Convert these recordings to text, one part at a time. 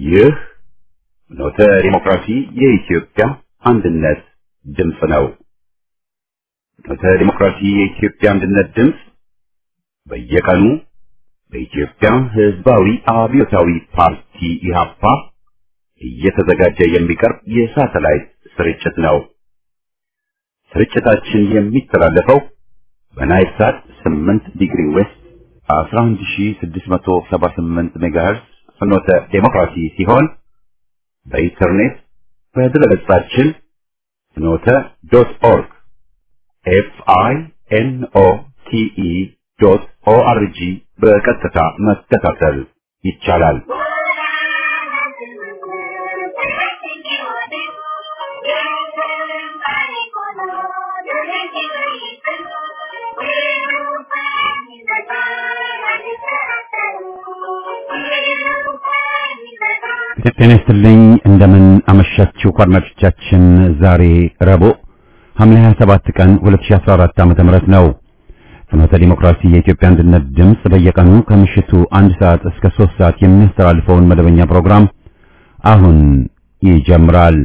ይህ ኖተ ዲሞክራሲ የኢትዮጵያ አንድነት ድምፅ ነው። ኖተ ዲሞክራሲ የኢትዮጵያ አንድነት ድምፅ በየቀኑ በኢትዮጵያ ሕዝባዊ አብዮታዊ ፓርቲ ኢህአፓ እየተዘጋጀ የሚቀርብ የሳተላይት ስርጭት ነው። ስርጭታችን የሚተላለፈው በናይል ሳት 8 ዲግሪ ዌስት 11678 ሜጋሄርዝ ፍኖተ ዲሞክራሲ ሲሆን በኢንተርኔት በድረገጻችን ፍኖተ.org FINOTE.ORG በቀጥታ መከታተል ይቻላል። ጤና ይስጥልኝ እንደምን አመሻችሁ አድማጮቻችን። ዛሬ ረቡዕ ሐምሌ 27 ቀን 2014 ዓ.ም ነው። ፍኖተ ዲሞክራሲ የኢትዮጵያ አንድነት ድምፅ በየቀኑ ከምሽቱ 1 ሰዓት እስከ 3 ሰዓት የሚያስተላልፈውን መደበኛ ፕሮግራም አሁን ይጀምራል።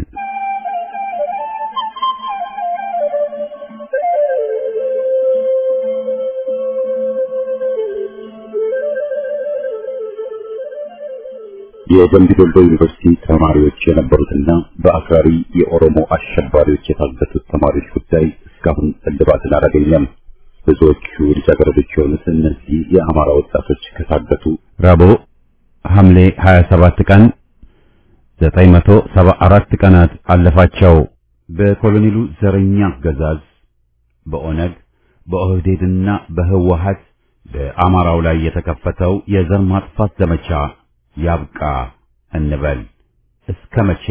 የደምቢ ዶሎ ዩኒቨርሲቲ ተማሪዎች የነበሩትና በአክራሪ የኦሮሞ አሸባሪዎች የታገቱት ተማሪዎች ጉዳይ እስካሁን እልባትን አላገኘም። ብዙዎቹ ልጃገረዶች የሆኑት እነዚህ የአማራ ወጣቶች ከታገቱ ረቡዕ ሐምሌ 27 ቀን 974 ቀናት አለፋቸው። በኮሎኔሉ ዘረኛ አገዛዝ በኦነግ በኦህዴድና በህወሓት በአማራው ላይ የተከፈተው የዘር ማጥፋት ዘመቻ ያብቃ እንበል። እስከ መቼ?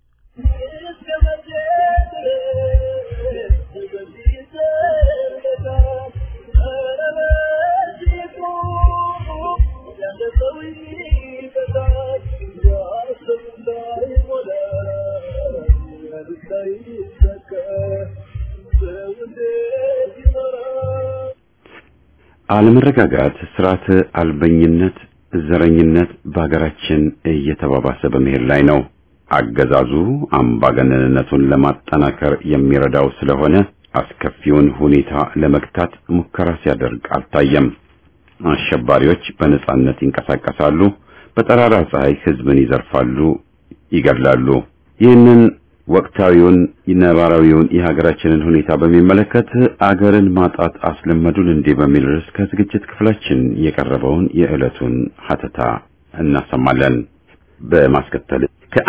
አለመረጋጋት፣ ስርዓተ አልበኝነት፣ ዘረኝነት በሀገራችን እየተባባሰ በመሄድ ላይ ነው። አገዛዙ አምባገነንነቱን ለማጠናከር የሚረዳው ስለሆነ አስከፊውን ሁኔታ ለመግታት ሙከራ ሲያደርግ አልታየም። አሸባሪዎች በነጻነት ይንቀሳቀሳሉ፣ በጠራራ ፀሐይ ህዝብን ይዘርፋሉ፣ ይገድላሉ። ይህንን ወቅታዊውን ነባራዊውን የሀገራችንን ሁኔታ በሚመለከት አገርን ማጣት አስለመዱን እንዴ በሚል ርዕስ ከዝግጅት ክፍላችን የቀረበውን የዕለቱን ሀተታ እናሰማለን። በማስከተል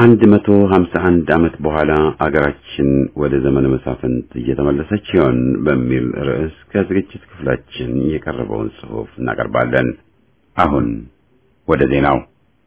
ከ151 ዓመት በኋላ አገራችን ወደ ዘመነ መሳፍንት እየተመለሰች ይሆን በሚል ርዕስ ከዝግጅት ክፍላችን የቀረበውን ጽሑፍ እናቀርባለን። አሁን ወደ ዜናው።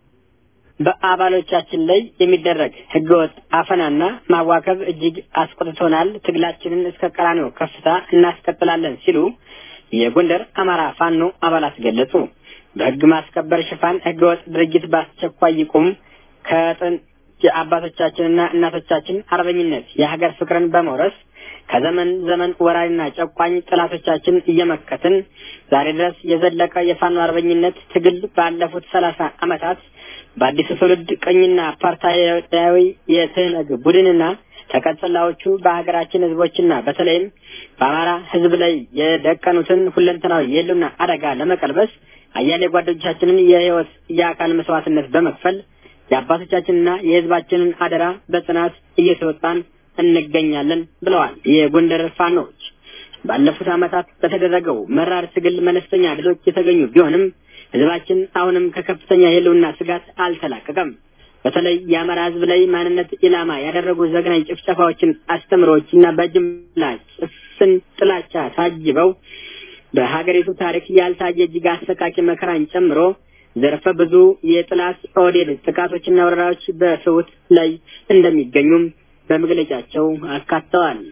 በአባሎቻችን ላይ የሚደረግ ህገወጥ አፈናና ማዋከብ እጅግ አስቆጥቶናል። ትግላችንን እስከ ቀራንዮ ከፍታ እናስቀጥላለን ሲሉ የጎንደር አማራ ፋኖ አባላት ገለጹ። በህግ ማስከበር ሽፋን ህገወጥ ድርጊት በአስቸኳይ ይቁም። ከጥንት የአባቶቻችንና እናቶቻችን አርበኝነት የሀገር ፍቅርን በመውረስ ከዘመን ዘመን ወራሪና ጨቋኝ ጠላቶቻችን እየመከትን ዛሬ ድረስ የዘለቀ የፋኖ አርበኝነት ትግል ባለፉት 30 ዓመታት በአዲሱ ትውልድ ቀኝና ፓርታያዊ የትህነግ ቡድንና ተቀጽላዎቹ በሀገራችን ህዝቦችና በተለይም በአማራ ህዝብ ላይ የደቀኑትን ሁለንተናዊ የህልውና አደጋ ለመቀልበስ አያሌ ጓዶቻችንን የህይወት የአካል መስዋዕትነት በመክፈል የአባቶቻችንና የህዝባችንን አደራ በጽናት እየተወጣን እንገኛለን ብለዋል። የጎንደር ፋኖች ባለፉት ዓመታት በተደረገው መራር ትግል መለስተኛ ድሎች የተገኙ ቢሆንም ህዝባችን አሁንም ከከፍተኛ የህልውና ስጋት አልተላቀቀም። በተለይ የአማራ ህዝብ ላይ ማንነት ኢላማ ያደረጉ ዘግናኝ ጭፍጨፋዎችን፣ አስተምሮችና በጅምላ ጭፍን ጥላቻ ታጅበው በሀገሪቱ ታሪክ ያልታየ እጅግ አሰቃቂ መከራን ጨምሮ ዘርፈ ብዙ የጥላት ኦህዴድ ጥቃቶችና ወረራዎች በሰውት ላይ እንደሚገኙም በመግለጫቸው አካተዋል።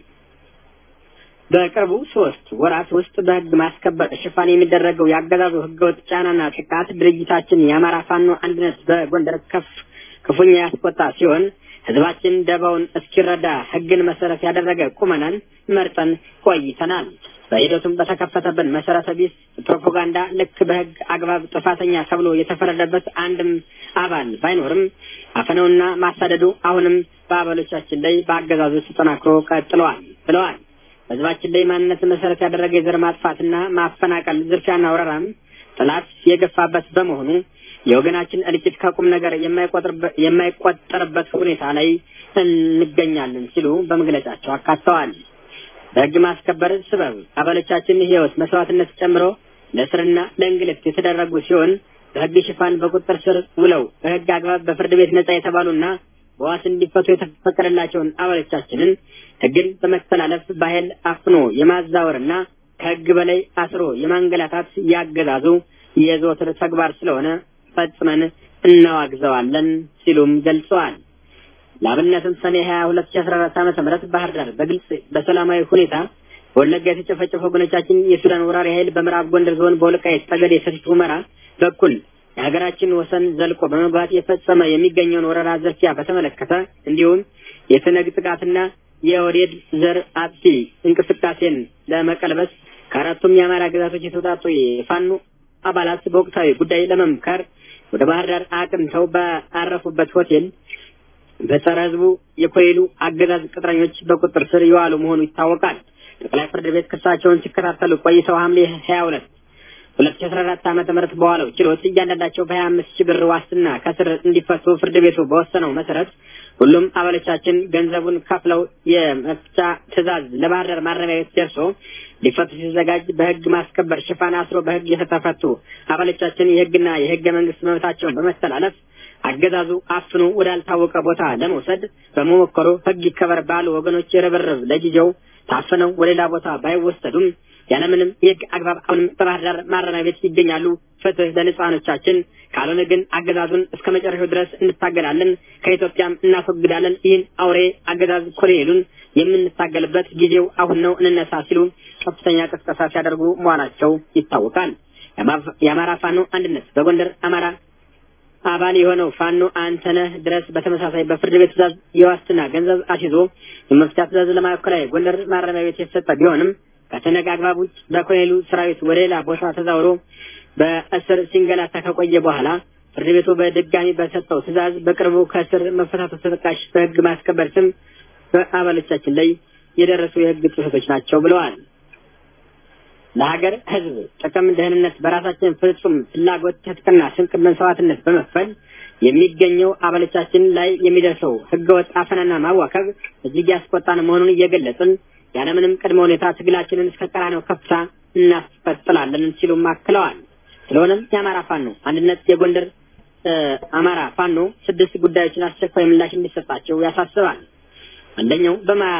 በቅርቡ 3 ወራት ውስጥ በህግ ማስከበር ሽፋን የሚደረገው ያገዛዙ ህገወጥ ጫናና ጥቃት ድርጅታችን የአማራ ፋኖ አንድነት በጎንደር ክፉኛ ያስቆጣ ሲሆን ህዝባችን ደባውን እስኪረዳ ህግን መሰረት ያደረገ ቁመናን መርጠን ቆይተናል። በሂደቱም በተከፈተብን መሰረተ ቢስ ፕሮፓጋንዳ ልክ በህግ አግባብ ጥፋተኛ ተብሎ የተፈረደበት አንድም አባል ባይኖርም አፈናውና ማሳደዱ አሁንም በአባሎቻችን ላይ በአገዛዙ ተጠናክሮ ቀጥሏል ብለዋል። ህዝባችን ላይ ማንነት መሰረት ያደረገ የዘር ማጥፋትና ማፈናቀል፣ ዝርፊያና ወረራም ጥላት የገፋበት በመሆኑ የወገናችን እልቂት ከቁም ነገር የማይቆጠርበት ሁኔታ ላይ እንገኛለን ሲሉ በመግለጫቸው አካተዋል። በህግ ማስከበር ስበብ አባሎቻችን ህይወት መስዋዕትነት ጨምሮ ለስርና ለእንግልት የተደረጉ ሲሆን በህግ ሽፋን በቁጥጥር ስር ውለው በህግ አግባብ በፍርድ ቤት ነጻ የተባሉና በዋስ እንዲፈቱ የተፈቀደላቸውን አባሎቻችንን ህግን በመተላለፍ በኃይል አፍኖ የማዛወርና ከህግ በላይ አስሮ የማንገላታት ያገዛዙ የዘወትር ተግባር ስለሆነ ፈጽመን እናዋግዘዋለን ሲሉም ገልጸዋል። ለአብነትም ሰኔ 22 2014 ዓ.ም ባህር ዳር በግልጽ በሰላማዊ ሁኔታ ወለጋ የተጨፈጨፈ ወገኖቻችን የሱዳን ወራሪ ኃይል በምዕራብ ጎንደር ዞን በወልቃይት ጠገዴ ሰቲት ሁመራ በኩል የሀገራችን ወሰን ዘልቆ በመግባት የፈጸመ የሚገኘውን ወረራ ዝርፊያ በተመለከተ እንዲሁም የትነግ ጥቃትና የወዴድ ዘር አጥፊ እንቅስቃሴን ለመቀልበስ ከአራቱም የአማራ ግዛቶች የተውጣጡ የፋኖ አባላት በወቅታዊ ጉዳይ ለመምከር ወደ ባህር ዳር አቅንተው በአረፉበት ሆቴል በጸረ ህዝቡ የኮይሉ አገዛዝ ቅጥረኞች በቁጥጥር ስር የዋሉ መሆኑ ይታወቃል። ጠቅላይ ፍርድ ቤት ክሳቸውን ሲከታተሉ ቆይተው ሐምሌ 22 2014 ዓ.ም በዋለው ችሎት እያንዳንዳቸው በ25,000 ብር ዋስትና ከስር እንዲፈቱ ፍርድ ቤቱ በወሰነው መሰረት ሁሉም አባሎቻችን ገንዘቡን ከፍለው የመፍቻ ትዕዛዝ ለባህር ዳር ማረሚያ ቤት ደርሶ ሊፈቱ ሲዘጋጅ በህግ ማስከበር ሽፋን አስሮ በህግ የተፈቱ አባሎቻችን የህግና የህገ መንግስት መብታቸውን በመተላለፍ አገዛዙ አፍኖ ወዳልታወቀ ቦታ ለመውሰድ በመሞከሩ ህግ ይከበር ባሉ ወገኖች ርብርብ ለጊዜው ታፍነው ወደሌላ ቦታ ባይወሰዱም ያለምንም የህግ አግባብ አሁንም በባህር ዳር ማረሚያ ቤት ይገኛሉ። ፍትህ ለንጹሃኖቻችን፣ ካልሆነ ግን አገዛዙን እስከ መጨረሻው ድረስ እንታገላለን፣ ከኢትዮጵያም እናስወግዳለን። ይህን አውሬ አገዛዝ ኮሎኔሉን የምንታገልበት ጊዜው አሁን ነው፣ እንነሳ ሲሉ ከፍተኛ ቅስቀሳ ሲያደርጉ መዋላቸው ይታወቃል። የአማራ ፋኖ አንድነት በጎንደር አማራ አባል የሆነው ፋኖ አንተነህ ድረስ በተመሳሳይ በፍርድ ቤት ትዕዛዝ የዋስትና ገንዘብ አስይዞ የመፍቻ ትዕዛዝ ለማዕከላዊ ጎንደር ማረሚያ ቤት የተሰጠ ቢሆንም ከተነጋ አግባብ ውጭ በኮሎኔሉ ሰራዊት ወደ ሌላ ቦታ ተዛውሮ በእስር ሲንገላታ ከቆየ በኋላ ፍርድ ቤቱ በድጋሚ በሰጠው ትዕዛዝ በቅርቡ ከእስር መፈታቱ ተጠቃሽ በህግ ማስከበር ስም በአባሎቻችን ላይ የደረሱ የህግ ጥሰቶች ናቸው ብለዋል። ለሀገር ህዝብ ጥቅም ደህንነት በራሳችን ፍጹም ፍላጎት ትጥቅና ስንቅ መስዋዕትነት በመክፈል የሚገኘው አባሎቻችን ላይ የሚደርሰው ህገወጥ አፈናና ማዋከብ እጅግ ያስቆጣን መሆኑን እየገለጽን ያለምንም ቅድመ ሁኔታ ትግላችንን እስከ ቀራንዮ ከፍታ እናስቀጥላለን ሲሉ አክለዋል። ስለሆነም የአማራ ፋኖ አንድነት የጎንደር አማራ ፋኖ 6 ጉዳዮችን አስቸኳይ ምላሽ እንዲሰጣቸው ያሳስባል። አንደኛው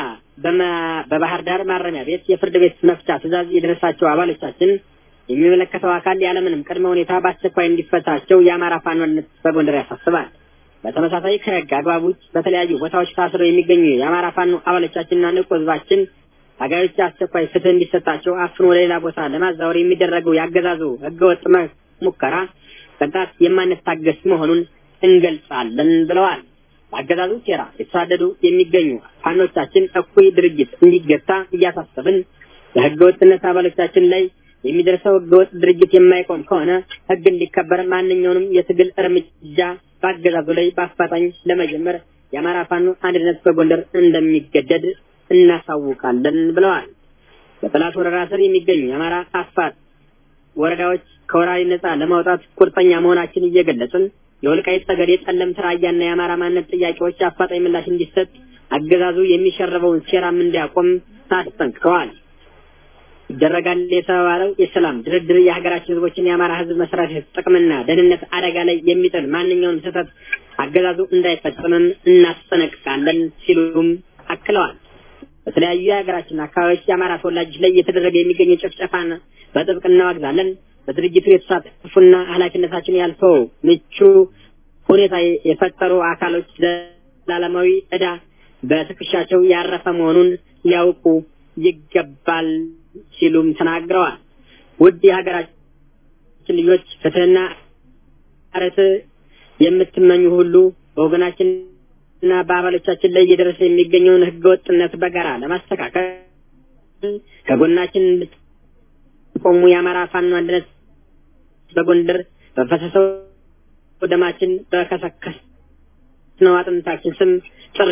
በባህር ዳር ማረሚያ ቤት የፍርድ ቤት መፍቻ ትዕዛዝ የደረሳቸው አባሎቻችን የሚመለከተው አካል ያለምንም ቅድመ ሁኔታ በአስቸኳይ እንዲፈታቸው የአማራ ፋኖ አንድነት በጎንደር ያሳስባል። በተመሳሳይ ከህግ አግባብ ውጭ በተለያዩ ቦታዎች ታስረው የሚገኙ የአማራ ፋኖ አባሎቻችንና ንቁ ህዝባችን ታጋዮች አስቸኳይ ፍትህ እንዲሰጣቸው አፍኖ ወደሌላ ቦታ ለማዛወር የሚደረገው ያገዛዙ ህገወጥ ሙከራ ቅንጣት የማንታገስ መሆኑን እንገልጻለን ብለዋል። በአገዛዙ ሴራ የተሳደዱ የሚገኙ ፋኖቻችን እኩይ ድርጊት እንዲገታ እያሳሰብን በህገወጥነት አባሎቻችን ላይ የሚደርሰው ህገወጥ ድርጊት የማይቆም ከሆነ ህግ እንዲከበር ማንኛውንም የትግል እርምጃ በአገዛዙ ላይ በአፋጣኝ ለመጀመር የአማራ ፋኖ አንድነት በጎንደር እንደሚገደድ እናሳውቃለን ብለዋል። በጠላት ወረራ ስር የሚገኙ የአማራ አፋር ወረዳዎች ከወራሪ ነጻ ለማውጣት ቁርጠኛ መሆናችን እየገለጽን የወልቃይት ጠገዴ፣ ጠለምት፣ ራያና የአማራ ማንነት ጥያቄዎች አፋጣኝ ምላሽ እንዲሰጥ አገዛዙ የሚሸረበውን ሴራም እንዲያቆም አስጠንቅቀዋል። ይደረጋል የተባለው የሰላም ድርድር የሀገራችን ህዝቦችን የአማራ ህዝብ መሰረታዊ ጥቅምና ደህንነት አደጋ ላይ የሚጥል ማንኛውንም ስህተት አገዛዙ እንዳይፈጽምም እናስጠነቅቃለን ሲሉም አክለዋል። በተለያዩ የሀገራችን አካባቢዎች የአማራ ተወላጆች ላይ እየተደረገ የሚገኝ ጭፍጨፋን በጥብቅ እናወግዛለን። በድርጅቱ የተሳተፉና ኃላፊነታችን ያልፈው ምቹ ሁኔታ የፈጠሩ አካሎች ዘላለማዊ ዕዳ በትከሻቸው ያረፈ መሆኑን ሊያውቁ ይገባል ሲሉም ተናግረዋል። ውድ የሀገራችን ልጆች ፍትህና ርትዕ የምትመኙ ሁሉ በወገናችን እና በአባሎቻችን ላይ እየደረሰ የሚገኘውን ህገወጥነት በጋራ ለማስተካከል ከጎናችን ቆሙ። የአማራ ፋኖ አንድነት በጎንደር በፈሰሰው ደማችን በከሰከስነው አጥንታችን ስም ጥሪ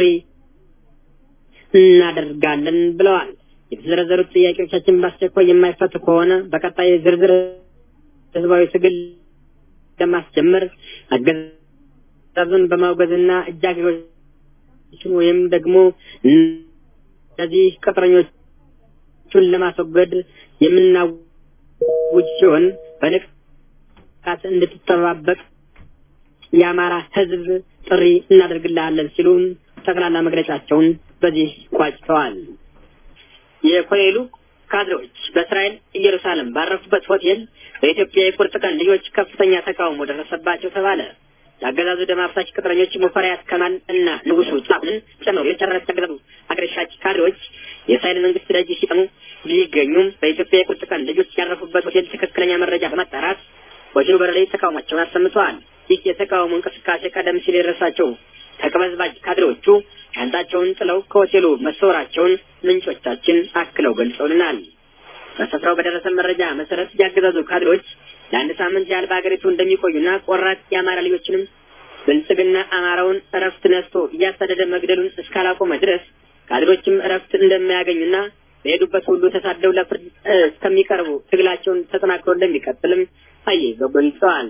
እናደርጋለን ብለዋል። የተዘረዘሩት ጥያቄዎቻችን በአስቸኳይ የማይፈቱ ከሆነ በቀጣይ ዝርዝር ህዝባዊ ትግል ለማስጀመር አገዛዙን በማውገዝና እጃጌዎችን ወይም ደግሞ እነዚህ ቅጥረኞቹን ለማስወገድ የምናውጅ ሲሆን በንቃት እንድትተባበቅ የአማራ ህዝብ ጥሪ እናደርግልሃለን ሲሉ ጠቅላላ መግለጫቸውን በዚህ ቋጭተዋል። የኮሌሉ ካድሬዎች በእስራኤል ኢየሩሳሌም ባረፉበት ሆቴል በኢትዮጵያ የቁርጥ ቀን ልጆች ከፍተኛ ተቃውሞ ደረሰባቸው ተባለ። ያገዛዙ ደም አፍሳሽ ቅጥረኞች ሙፈሪያት ከማል እና ንጉሱ ጻፍን ጨምሮ የጨረሰ ገደቡ አገረሻች ካድሬዎች የእስራኤል መንግስት ደጅ ሲጠኑ ቢገኙም በኢትዮጵያ የቁርጥ ቀን ልጆች ያረፉበት ሆቴል ትክክለኛ መረጃ በማጣራት ሆቴሉ በር ላይ ተቃውሟቸውን አሰምተዋል። ይህ የተቃውሞ እንቅስቃሴ ቀደም ሲል የደረሳቸው ተቀበዝባዥ ካድሬዎቹ ሻንጣቸውን ጥለው ከሆቴሉ መሰወራቸውን ምንጮቻችን አክለው ገልጸውልናል። በስፍራው በደረሰ መረጃ መሰረት ያገዛዙ ካድሬዎች ለአንድ ሳምንት ያህል በአገሪቱ እንደሚቆዩና ቆራጥ የአማራ ልጆችንም ብልጽግና አማራውን እረፍት ነስቶ እያሳደደ መግደሉን እስካላቆመ ድረስ ካድሬዎችም እረፍት እንደማያገኙና በሄዱበት ሁሉ ተሳደው ለፍርድ እስከሚቀርቡ ትግላቸውን ተጠናክሮ እንደሚቀጥልም አያይዘው ገልጸዋል።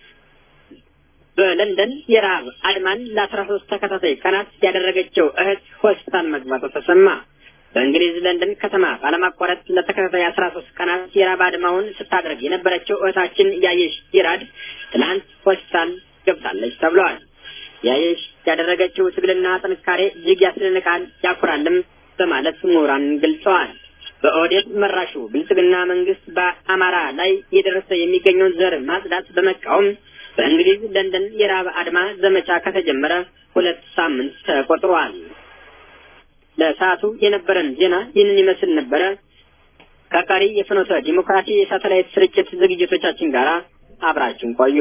በለንደን የራብ አድማን ለ13 ተከታታይ ቀናት ያደረገችው እህት ሆስፒታል መግባቷ ተሰማ። በእንግሊዝ ለንደን ከተማ ባለማቋረጥ ለተከታታይ 13 ቀናት የራብ አድማውን ስታደርግ የነበረችው እህታችን ያየሽ ይራድ ትናንት ሆስፒታል ገብታለች ተብሏል። ያየሽ ያደረገችው ትግልና ጥንካሬ እጅግ ያስደንቃል፣ ያኩራልም በማለት ምሁራን ገልጸዋል። በኦዴት መራሹ ብልጽግና መንግስት በአማራ ላይ የደረሰ የሚገኘውን ዘር ማጽዳት በመቃወም በእንግሊዝ ለንደን የራብ አድማ ዘመቻ ከተጀመረ 2 ሳምንት ተቆጥሯል። ለሰዓቱ የነበረን ዜና ይህንን ይመስል ነበረ። ከቀሪ የፍኖተ ዲሞክራሲ የሳተላይት ስርጭት ዝግጅቶቻችን ጋር አብራችሁን ቆዩ።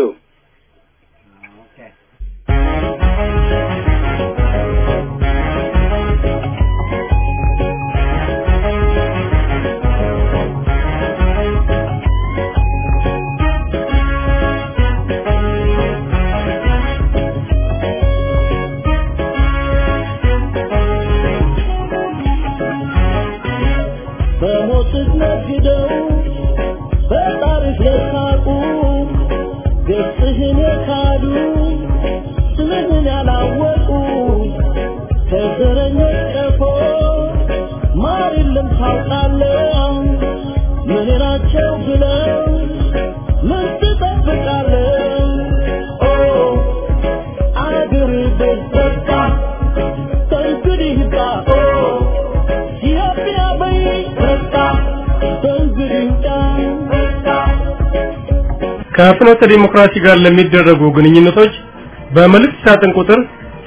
ከፍኖተ ዲሞክራሲ ጋር ለሚደረጉ ግንኙነቶች በመልእክት ሳጥን ቁጥር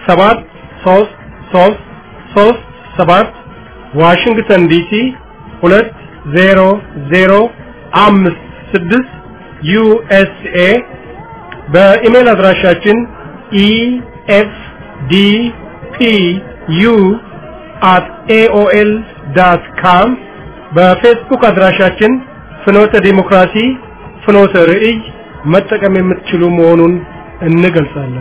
73337 ዋሽንግተን ዲሲ 20056 ዩኤስኤ በኢሜል አድራሻችን efdpu@aol.com በፌስቡክ አድራሻችን ፍኖተ ዲሞክራሲ ፍኖተ ርዕይ መጠቀም የምትችሉ መሆኑን እንገልጻለን።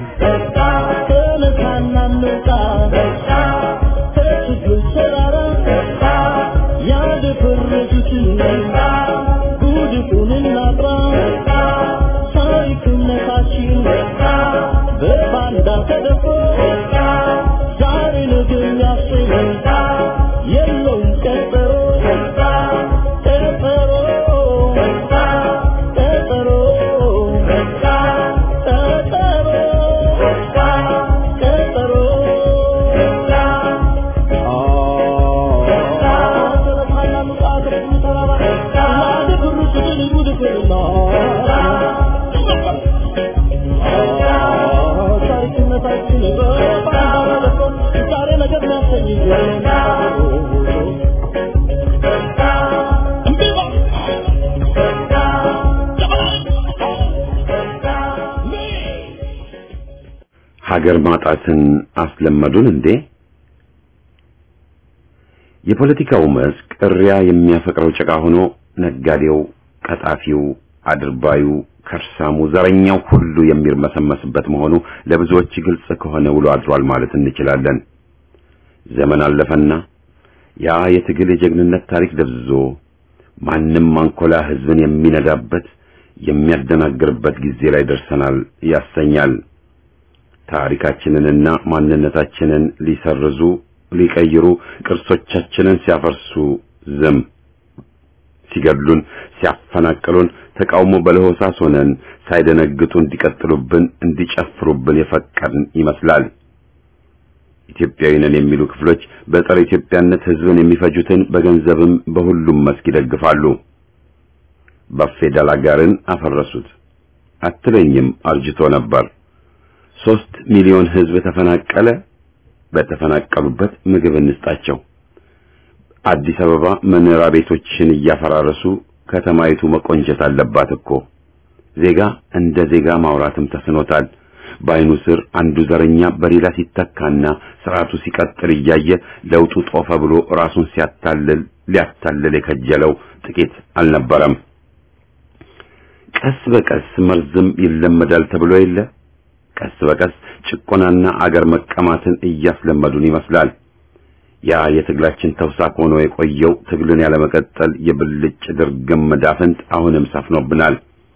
አገር ማጣትን አስለመዱን እንዴ? የፖለቲካው መስክ እሪያ የሚያፈቅረው ጭቃ ሆኖ ነጋዴው፣ ቀጣፊው፣ አድርባዩ፣ ከርሳሙ፣ ዘረኛው ሁሉ የሚርመሰመስበት መሆኑ ለብዙዎች ግልጽ ከሆነ ውሎ አድሯል ማለት እንችላለን። ዘመን አለፈና ያ የትግል የጀግንነት ታሪክ ደብዝዞ ማንም አንኮላ ህዝብን የሚነዳበት የሚያደናግርበት ጊዜ ላይ ደርሰናል ያሰኛል። ታሪካችንንና ማንነታችንን ሊሰርዙ ሊቀይሩ ቅርሶቻችንን ሲያፈርሱ ዝም ሲገድሉን ሲያፈናቅሉን ተቃውሞ በለሆሳስ ሆነን ሳይደነግጡ እንዲቀጥሉብን እንዲጨፍሩብን የፈቀድን ይመስላል። ኢትዮጵያዊ ነን የሚሉ ክፍሎች በጸረ ኢትዮጵያነት ህዝብን የሚፈጁትን በገንዘብም በሁሉም መስክ ይደግፋሉ። በፌደራል አገርን አፈረሱት አትለኝም አርጅቶ ነበር። 3 ሚሊዮን ህዝብ ተፈናቀለ። በተፈናቀሉበት ምግብ እንስጣቸው። አዲስ አበባ መኖሪያ ቤቶችን እያፈራረሱ ከተማይቱ መቆንጀት አለባት እኮ። ዜጋ እንደ ዜጋ ማውራትም ተስኖታል። በአይኑ ስር አንዱ ዘረኛ በሌላ ሲተካና ስርዓቱ ሲቀጥል እያየ ለውጡ ጦፈ ብሎ ራሱን ሊያታልል የከጀለው ጥቂት አልነበረም። ቀስ በቀስ መርዝም ይለመዳል ተብሎ የለ። ቀስ በቀስ ጭቆናና አገር መቀማትን እያስለመዱን ይመስላል። ያ የትግላችን ተውሳክ ሆኖ የቆየው ትግልን ያለመቀጠል የብልጭ ድርግም መዳፍንት አሁንም ሰፍኖብናል።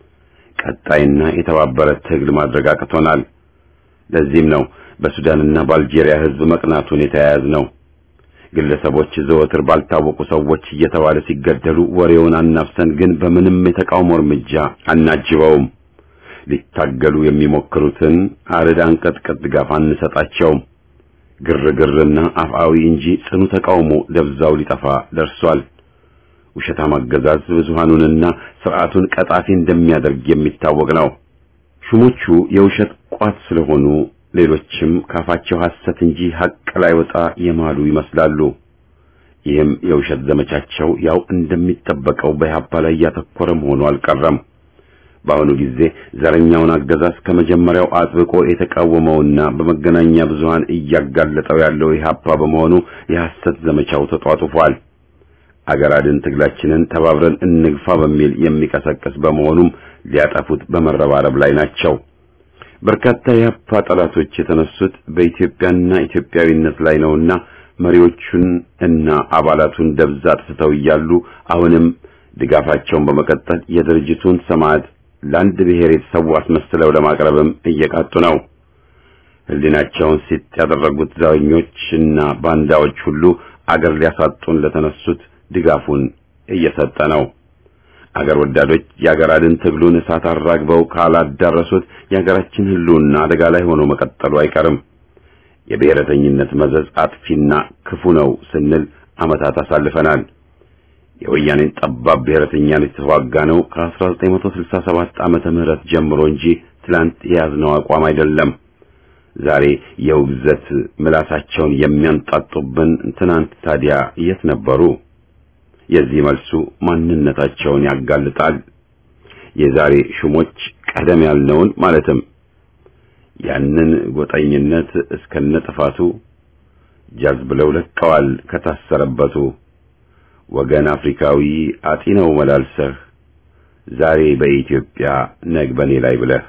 ቀጣይና የተባበረ ትግል ማድረግ አቅቶናል። ለዚህም ነው በሱዳንና በአልጄሪያ ህዝብ መቅናቱን የተያያዝነው። ግለሰቦች ዘወትር ባልታወቁ ሰዎች እየተባለ ሲገደሉ ወሬውን አናፍሰን ግን በምንም የተቃውሞ እርምጃ አናጅበውም። ሊታገሉ የሚሞክሩትን አረድ አንቀጥቅጥ ድጋፍ አንሰጣቸውም። ግርግርና አፍአዊ እንጂ ጽኑ ተቃውሞ ደብዛው ሊጠፋ ደርሷል። ውሸታም አገዛዝ ብዙሃኑንና ስርዓቱን ቀጣፊ እንደሚያደርግ የሚታወቅ ነው። ሹሞቹ የውሸት ቋት ስለሆኑ ሌሎችም ካፋቸው ሐሰት እንጂ ሐቅ ላይ ወጣ የማሉ ይመስላሉ። ይህም የውሸት ዘመቻቸው ያው እንደሚጠበቀው በኢህአፓ ላይ ያተኮረ መሆኑ አልቀረም። በአሁኑ ጊዜ ዘረኛውን አገዛዝ ከመጀመሪያው አጥብቆ የተቃወመውና በመገናኛ ብዙሃን እያጋለጠው ያለው ኢህአፓ በመሆኑ የሐሰት ዘመቻው ተጧጡፏል። አገር አድን ትግላችንን ተባብረን እንግፋ በሚል የሚቀሰቅስ በመሆኑም ሊያጠፉት በመረባረብ ላይ ናቸው። በርካታ የኢህአፓ ጠላቶች የተነሱት በኢትዮጵያና ኢትዮጵያዊነት ላይ ነውና መሪዎቹን እና አባላቱን ደብዛ አጥፍተው እያሉ አሁንም ድጋፋቸውን በመቀጠል የድርጅቱን ሰማዕት ለአንድ ብሔር የተሰዉ አስመስለው ለማቅረብም እየቃጡ ነው። ህሊናቸውን ሲጥ ያደረጉት ዘረኞችና ባንዳዎች ሁሉ አገር ሊያሳጡን ለተነሱት ድጋፉን እየሰጠ ነው። አገር ወዳዶች የአገር አድን ትግሉን እሳት አራግበው ካላዳረሱት የአገራችን ህልውና አደጋ ላይ ሆኖ መቀጠሉ አይቀርም። የብሔረተኝነት መዘዝ አጥፊና ክፉ ነው ስንል ዓመታት አሳልፈናል። የወያኔን ጠባብ ብሔረተኛነት የተዋጋ ነው ከ1967 ዓመተ ምህረት ጀምሮ እንጂ ትላንት የያዝነው አቋም አይደለም። ዛሬ የውግዘት ምላሳቸውን የሚያንጣጡብን ትናንት ታዲያ የት ነበሩ? የዚህ መልሱ ማንነታቸውን ያጋልጣል። የዛሬ ሹሞች ቀደም ያልነውን ማለትም ያንን ጎጠኝነት እስከነጥፋቱ ጃዝ ብለው ለቀዋል ከታሰረበቱ። ወገን አፍሪካዊ አጢነው መላልሰህ ዛሬ በኢትዮጵያ ነግበኔ ላይ ብለህ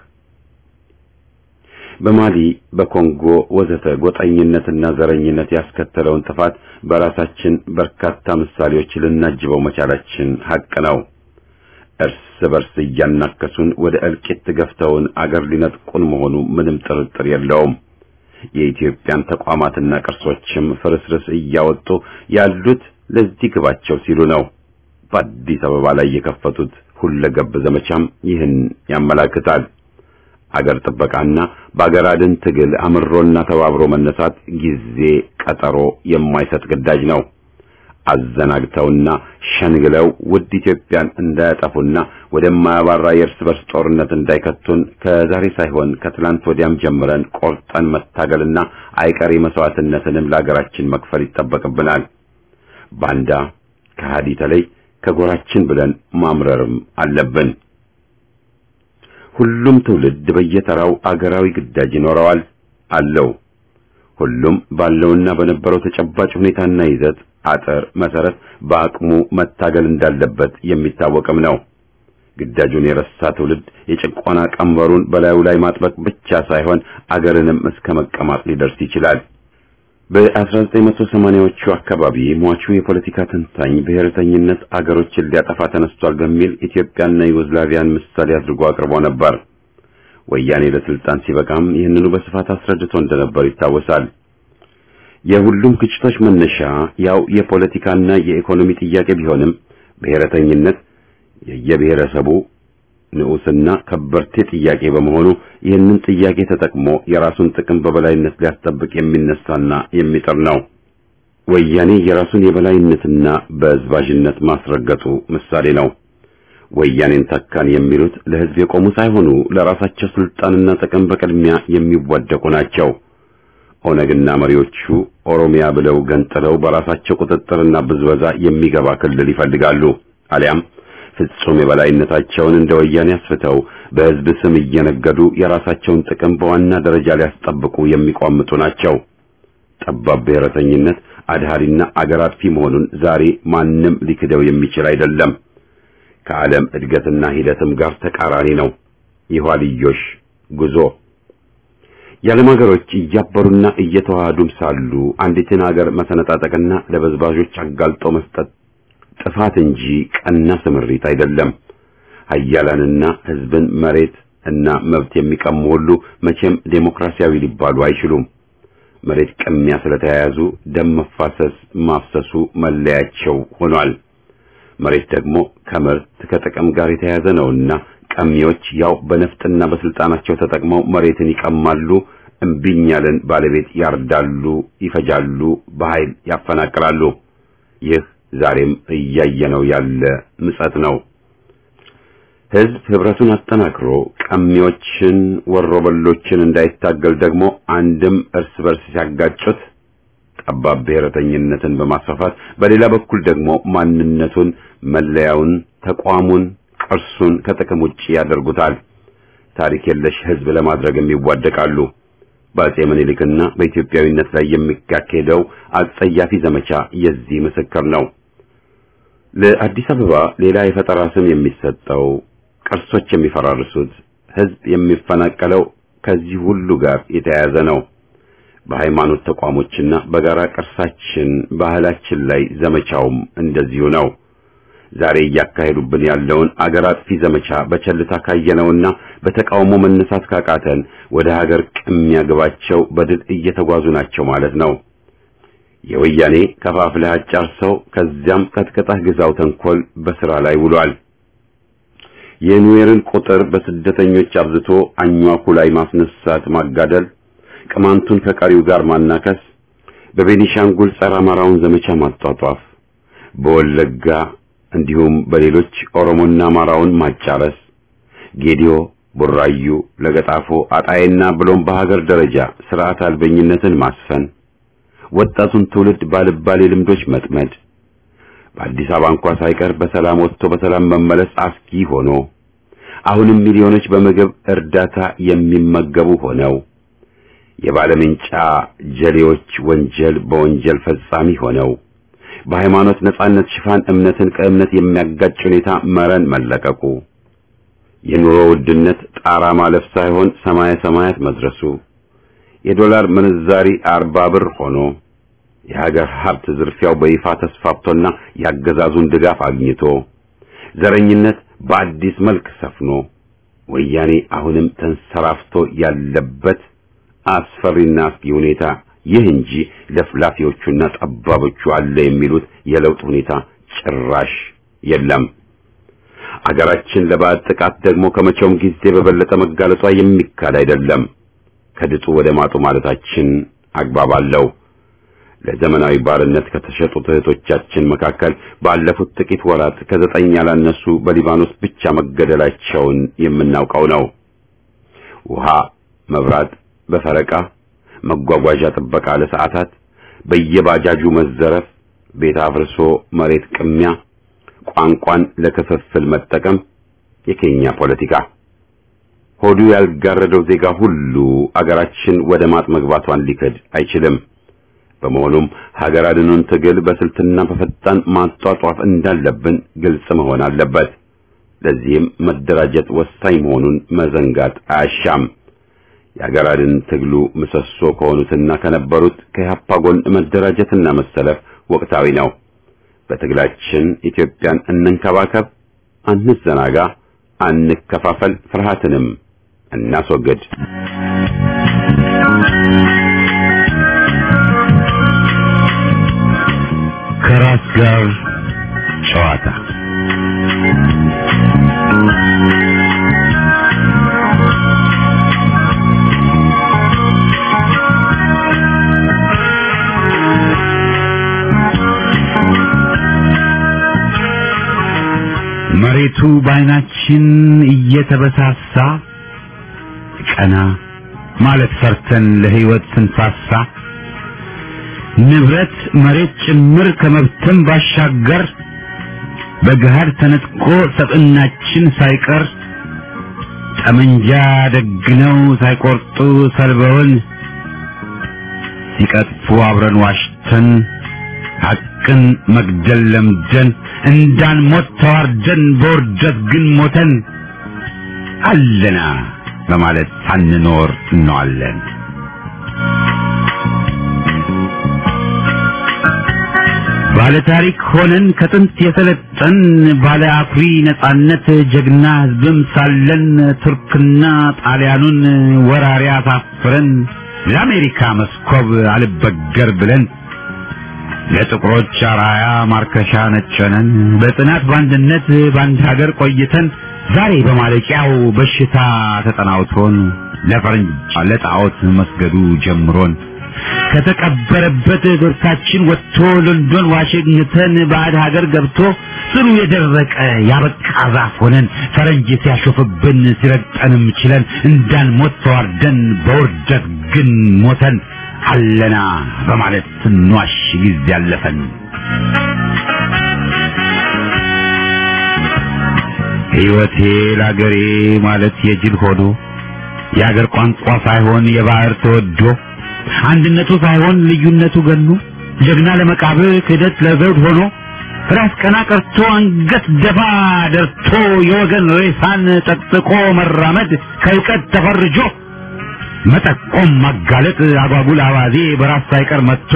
በማሊ በኮንጎ ወዘተ ጎጠኝነትና ዘረኝነት ያስከተለውን ጥፋት በራሳችን በርካታ ምሳሌዎች ልናጅበው መቻላችን ሐቅ ነው። እርስ በርስ እያናከሱን ወደ እልቂት ገፍተውን አገር ሊነጥቁን መሆኑ ምንም ጥርጥር የለውም። የኢትዮጵያን ተቋማትና ቅርሶችም ፍርስርስ እያወጡ ያሉት ለዚህ ግባቸው ሲሉ ነው። በአዲስ አበባ ላይ የከፈቱት ሁለገብ ዘመቻም ይህን ያመላክታል። አገር ጥበቃና በአገር አድን ትግል አምሮና ተባብሮ መነሳት ጊዜ ቀጠሮ የማይሰጥ ግዳጅ ነው። አዘናግተውና ሸንግለው ውድ ኢትዮጵያን እንዳያጠፉና ወደማያባራ የእርስ በርስ ጦርነት እንዳይከቱን ከዛሬ ሳይሆን ከትላንት ወዲያም ጀምረን ቆርጠን መታገልና አይቀሬ መስዋዕትነትንም ለአገራችን መክፈል ይጠበቅብናል። ባንዳ ከሃዲ ተለይ ከጎራችን ብለን ማምረርም አለብን። ሁሉም ትውልድ በየተራው አገራዊ ግዳጅ ይኖረዋል። አለው። ሁሉም ባለውና በነበረው ተጨባጭ ሁኔታና ይዘት አጥር መሰረት በአቅሙ መታገል እንዳለበት የሚታወቅም ነው። ግዳጁን የረሳ ትውልድ የጭቆና ቀንበሩን በላዩ ላይ ማጥበቅ ብቻ ሳይሆን አገርንም እስከ መቀማት ሊደርስ ይችላል። በ1980ዎቹ አካባቢ ሟቹ የፖለቲካ ተንታኝ ብሔርተኝነት አገሮችን ሊያጠፋ ተነስቷል በሚል ኢትዮጵያና ዩጎዝላቪያን ምሳሌ አድርጎ አቅርቦ ነበር። ወያኔ ለስልጣን ሲበቃም ይህንኑ በስፋት አስረድቶ እንደነበር ይታወሳል። የሁሉም ግጭቶች መነሻ ያው የፖለቲካና የኢኮኖሚ ጥያቄ ቢሆንም ብሔርተኝነት የየብሔረሰቡ ንዑስና ከበርቴ ጥያቄ በመሆኑ ይህንን ጥያቄ ተጠቅሞ የራሱን ጥቅም በበላይነት ሊያስጠብቅ የሚነሳና የሚጥር ነው። ወያኔ የራሱን የበላይነትና በዝባዥነት ማስረገጡ ምሳሌ ነው። ወያኔን ተካን የሚሉት ለሕዝብ የቆሙ ሳይሆኑ ለራሳቸው ስልጣንና ጥቅም በቅድሚያ የሚዋደቁ ናቸው። ኦነግና መሪዎቹ ኦሮሚያ ብለው ገንጥለው በራሳቸው ቁጥጥርና ብዝበዛ የሚገባ ክልል ይፈልጋሉ። አሊያም ፍጹም የበላይነታቸውን እንደ ወያኔ አስፍተው በሕዝብ ስም እየነገዱ የራሳቸውን ጥቅም በዋና ደረጃ ሊያስጠብቁ የሚቋምጡ ናቸው። ጠባብ ብሔረተኝነት አድሃሪና አገር አጥፊ መሆኑን ዛሬ ማንም ሊክደው የሚችል አይደለም። ከዓለም እድገትና ሂደትም ጋር ተቃራኒ ነው። የኋልዮሽ ጉዞ የዓለም ሀገሮች እያበሩና እየተዋሃዱም ሳሉ አንዲትን ሀገር መሰነጣጠቅና ለበዝባዦች አጋልጦ መስጠት ጥፋት እንጂ ቀና ስምሪት አይደለም። ኃያላንና ሕዝብን መሬት እና መብት የሚቀሙ ሁሉ መቼም ዴሞክራሲያዊ ሊባሉ አይችሉም። መሬት ቅሚያ ስለተያያዙ ደም መፋሰስ ማፍሰሱ መለያቸው ሆኗል። መሬት ደግሞ ከምርት ከጥቅም ጋር የተያያዘ ነውና ቀሚዎች ያው በነፍጥና በስልጣናቸው ተጠቅመው መሬትን ይቀማሉ፣ እምቢኛልን ባለቤት ያርዳሉ፣ ይፈጃሉ፣ በኃይል ያፈናቅላሉ። ይህ ዛሬም እያየነው ያለ ምጸት ነው። ሕዝብ ህብረቱን አጠናክሮ ቀሚዎችን ወሮበሎችን እንዳይታገል ደግሞ አንድም እርስ በርስ ሲያጋጩት ጠባብ ብሔረተኝነትን በማስፋፋት በሌላ በኩል ደግሞ ማንነቱን፣ መለያውን፣ ተቋሙን፣ ቅርሱን ከጥቅም ውጪ ያደርጉታል። ታሪክ የለሽ ሕዝብ ለማድረግም ይዋደቃሉ። በአፄ ምኒልክና በኢትዮጵያዊነት ላይ የሚካሄደው አጸያፊ ዘመቻ የዚህ ምስክር ነው። ለአዲስ አበባ ሌላ የፈጠራ ስም የሚሰጠው፣ ቅርሶች የሚፈራርሱት፣ ሕዝብ የሚፈናቀለው ከዚህ ሁሉ ጋር የተያያዘ ነው። በሃይማኖት ተቋሞችና በጋራ ቅርሳችን ባህላችን ላይ ዘመቻውም እንደዚሁ ነው። ዛሬ እያካሄዱብን ያለውን አገር አጥፊ ዘመቻ በቸልታ ካየነውና በተቃውሞ መነሳት ካቃተን ወደ ሀገር ቅሚያ ግባቸው በድል እየተጓዙ ናቸው ማለት ነው። የወያኔ ከፋፍለህ አጫርሰው ከዚያም ቀጥቀጣህ ግዛው ተንኮል በስራ ላይ ውሏል። የኑዌርን ቁጥር በስደተኞች አብዝቶ አኟኩ ላይ ማስነሳት ማጋደል፣ ቅማንቱን ከቀሪው ጋር ማናከስ፣ በቤኒሻንጉል ጸረ አማራውን ዘመቻ ማጧጧፍ፣ በወለጋ እንዲሁም በሌሎች ኦሮሞና አማራውን ማጫረስ፣ ጌዲዮ፣ ቡራዩ፣ ለገጣፎ፣ አጣይና ብሎም በሀገር ደረጃ ስርዓት አልበኝነትን ማስፈን፣ ወጣቱን ትውልድ ባልባሌ ልምዶች መጥመድ፣ በአዲስ አበባ እንኳን ሳይቀር በሰላም ወጥቶ በሰላም መመለስ አስጊ ሆኖ አሁንም ሚሊዮኖች በምግብ እርዳታ የሚመገቡ ሆነው የባለምንጫ ጀሌዎች ወንጀል በወንጀል ፈጻሚ ሆነው በሃይማኖት ነጻነት ሽፋን እምነትን ከእምነት የሚያጋጭ ሁኔታ መረን መለቀቁ፣ የኑሮ ውድነት ጣራ ማለፍ ሳይሆን ሰማየ ሰማያት መድረሱ፣ የዶላር ምንዛሪ 40 ብር ሆኖ የሀገር ሀብት ዝርፊያው በይፋ ተስፋፍቶና ያገዛዙን ድጋፍ አግኝቶ ዘረኝነት በአዲስ መልክ ሰፍኖ ወያኔ አሁንም ተንሰራፍቶ ያለበት አስፈሪና አስጊ ሁኔታ ይህ እንጂ ለፍላፊዎቹና ጠባቦቹ አለ የሚሉት የለውጥ ሁኔታ ጭራሽ የለም። አገራችን ለባዕድ ጥቃት ደግሞ ከመቼውም ጊዜ በበለጠ መጋለጧ የሚካድ አይደለም። ከድጡ ወደ ማጡ ማለታችን አግባብ አለው። ለዘመናዊ ባርነት ከተሸጡት እህቶቻችን መካከል ባለፉት ጥቂት ወራት ከ9 ያላነሱ በሊባኖስ ብቻ መገደላቸውን የምናውቀው ነው። ውሃ፣ መብራት በፈረቃ መጓጓዣ ጥበቃ ለሰዓታት፣ በየባጃጁ መዘረፍ፣ ቤት አፍርሶ መሬት ቅሚያ፣ ቋንቋን ለክፍፍል መጠቀም፣ የኬንያ ፖለቲካ ሆዱ ያልጋረደው ዜጋ ሁሉ አገራችን ወደ ማጥ መግባቷን ሊክድ አይችልም። በመሆኑም ሀገር አድኑን ትግል በስልትና በፈጣን ማጧጧፍ እንዳለብን ግልጽ መሆን አለበት። ለዚህም መደራጀት ወሳኝ መሆኑን መዘንጋት አያሻም። የሀገር አድን ትግሉ ምሰሶ ከሆኑትና ከነበሩት ከኢህአፓ ጎን መደራጀትና መሰለፍ ወቅታዊ ነው። በትግላችን ኢትዮጵያን እንንከባከብ፣ አንዘናጋ፣ አንከፋፈል፣ ፍርሃትንም እናስወግድ። ከራስ ጋር ጨዋታ መሬቱ ባይናችን እየተበሳሳ ቀና ማለት ፈርተን ለህይወት ስንሳሳ ንብረት መሬት ጭምር ከመብተን ባሻገር በገሃድ ተነጥቆ ሰብእናችን ሳይቀር ጠመንጃ ደግነው ሳይቆርጡ ሰልበውን ሲቀጥፉ አብረን ዋሽተን ሐቅን መግደል ለምደን እንዳንሞት ተዋርደን በውርደት ግን ሞተን አለና በማለት ሳንኖር እንዋለን። ባለ ታሪክ ሆነን ከጥንት የሰለጠን ባለ አኩሪ ነጻነት ጀግና ህዝብም ሳለን ቱርክና ጣሊያኑን ወራሪ አሳፍረን ለአሜሪካ መስኮብ አልበገር ብለን ለጥቁሮች አራያ ማርከሻ ነጨነን በጽናት ባንድነት ባንድ ሀገር ቆይተን ዛሬ በማለቂያው በሽታ ተጠናውቶን ለፈረንጅ ለጣዖት መስገዱ ጀምሮን ከተቀበረበት ጎርታችን ወጥቶ ለንደን ዋሽንግተን ባዕድ ሀገር ገብቶ ስሩ የደረቀ ያበቃ ዛፍ ሆነን ፈረንጅ ሲያሾፍብን ሲረግጠንም ችለን እንዳንሞት ተዋርደን በውርደት ግን ሞተን አለና በማለት ስንዋሽ ጊዜ ያለፈን ሕይወቴ ለአገሬ ማለት የጅል ሆኖ የአገር ቋንቋ ሳይሆን የባህር ተወዶ አንድነቱ ሳይሆን ልዩነቱ ገኖ ጀግና ለመቃብር ክህደት ለዘውድ ሆኖ ራስ ቀና ቀርቶ አንገት ደፋ ደርቶ የወገን ሬሳን ጠጥቆ መራመድ ከእውቀት ተፈርጆ መጠቆም ማጋለጥ አጓጉል አዋዜ በራስ ሳይቀር መጥቶ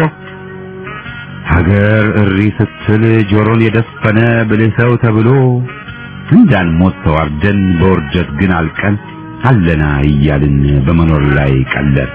ሀገር እሪ ስትል ጆሮን የደፈነ ብልህ ሰው ተብሎ እንዳንሞት ተዋርደን በውርደት ግን አልቀን አለና እያልን በመኖር ላይ ቀለር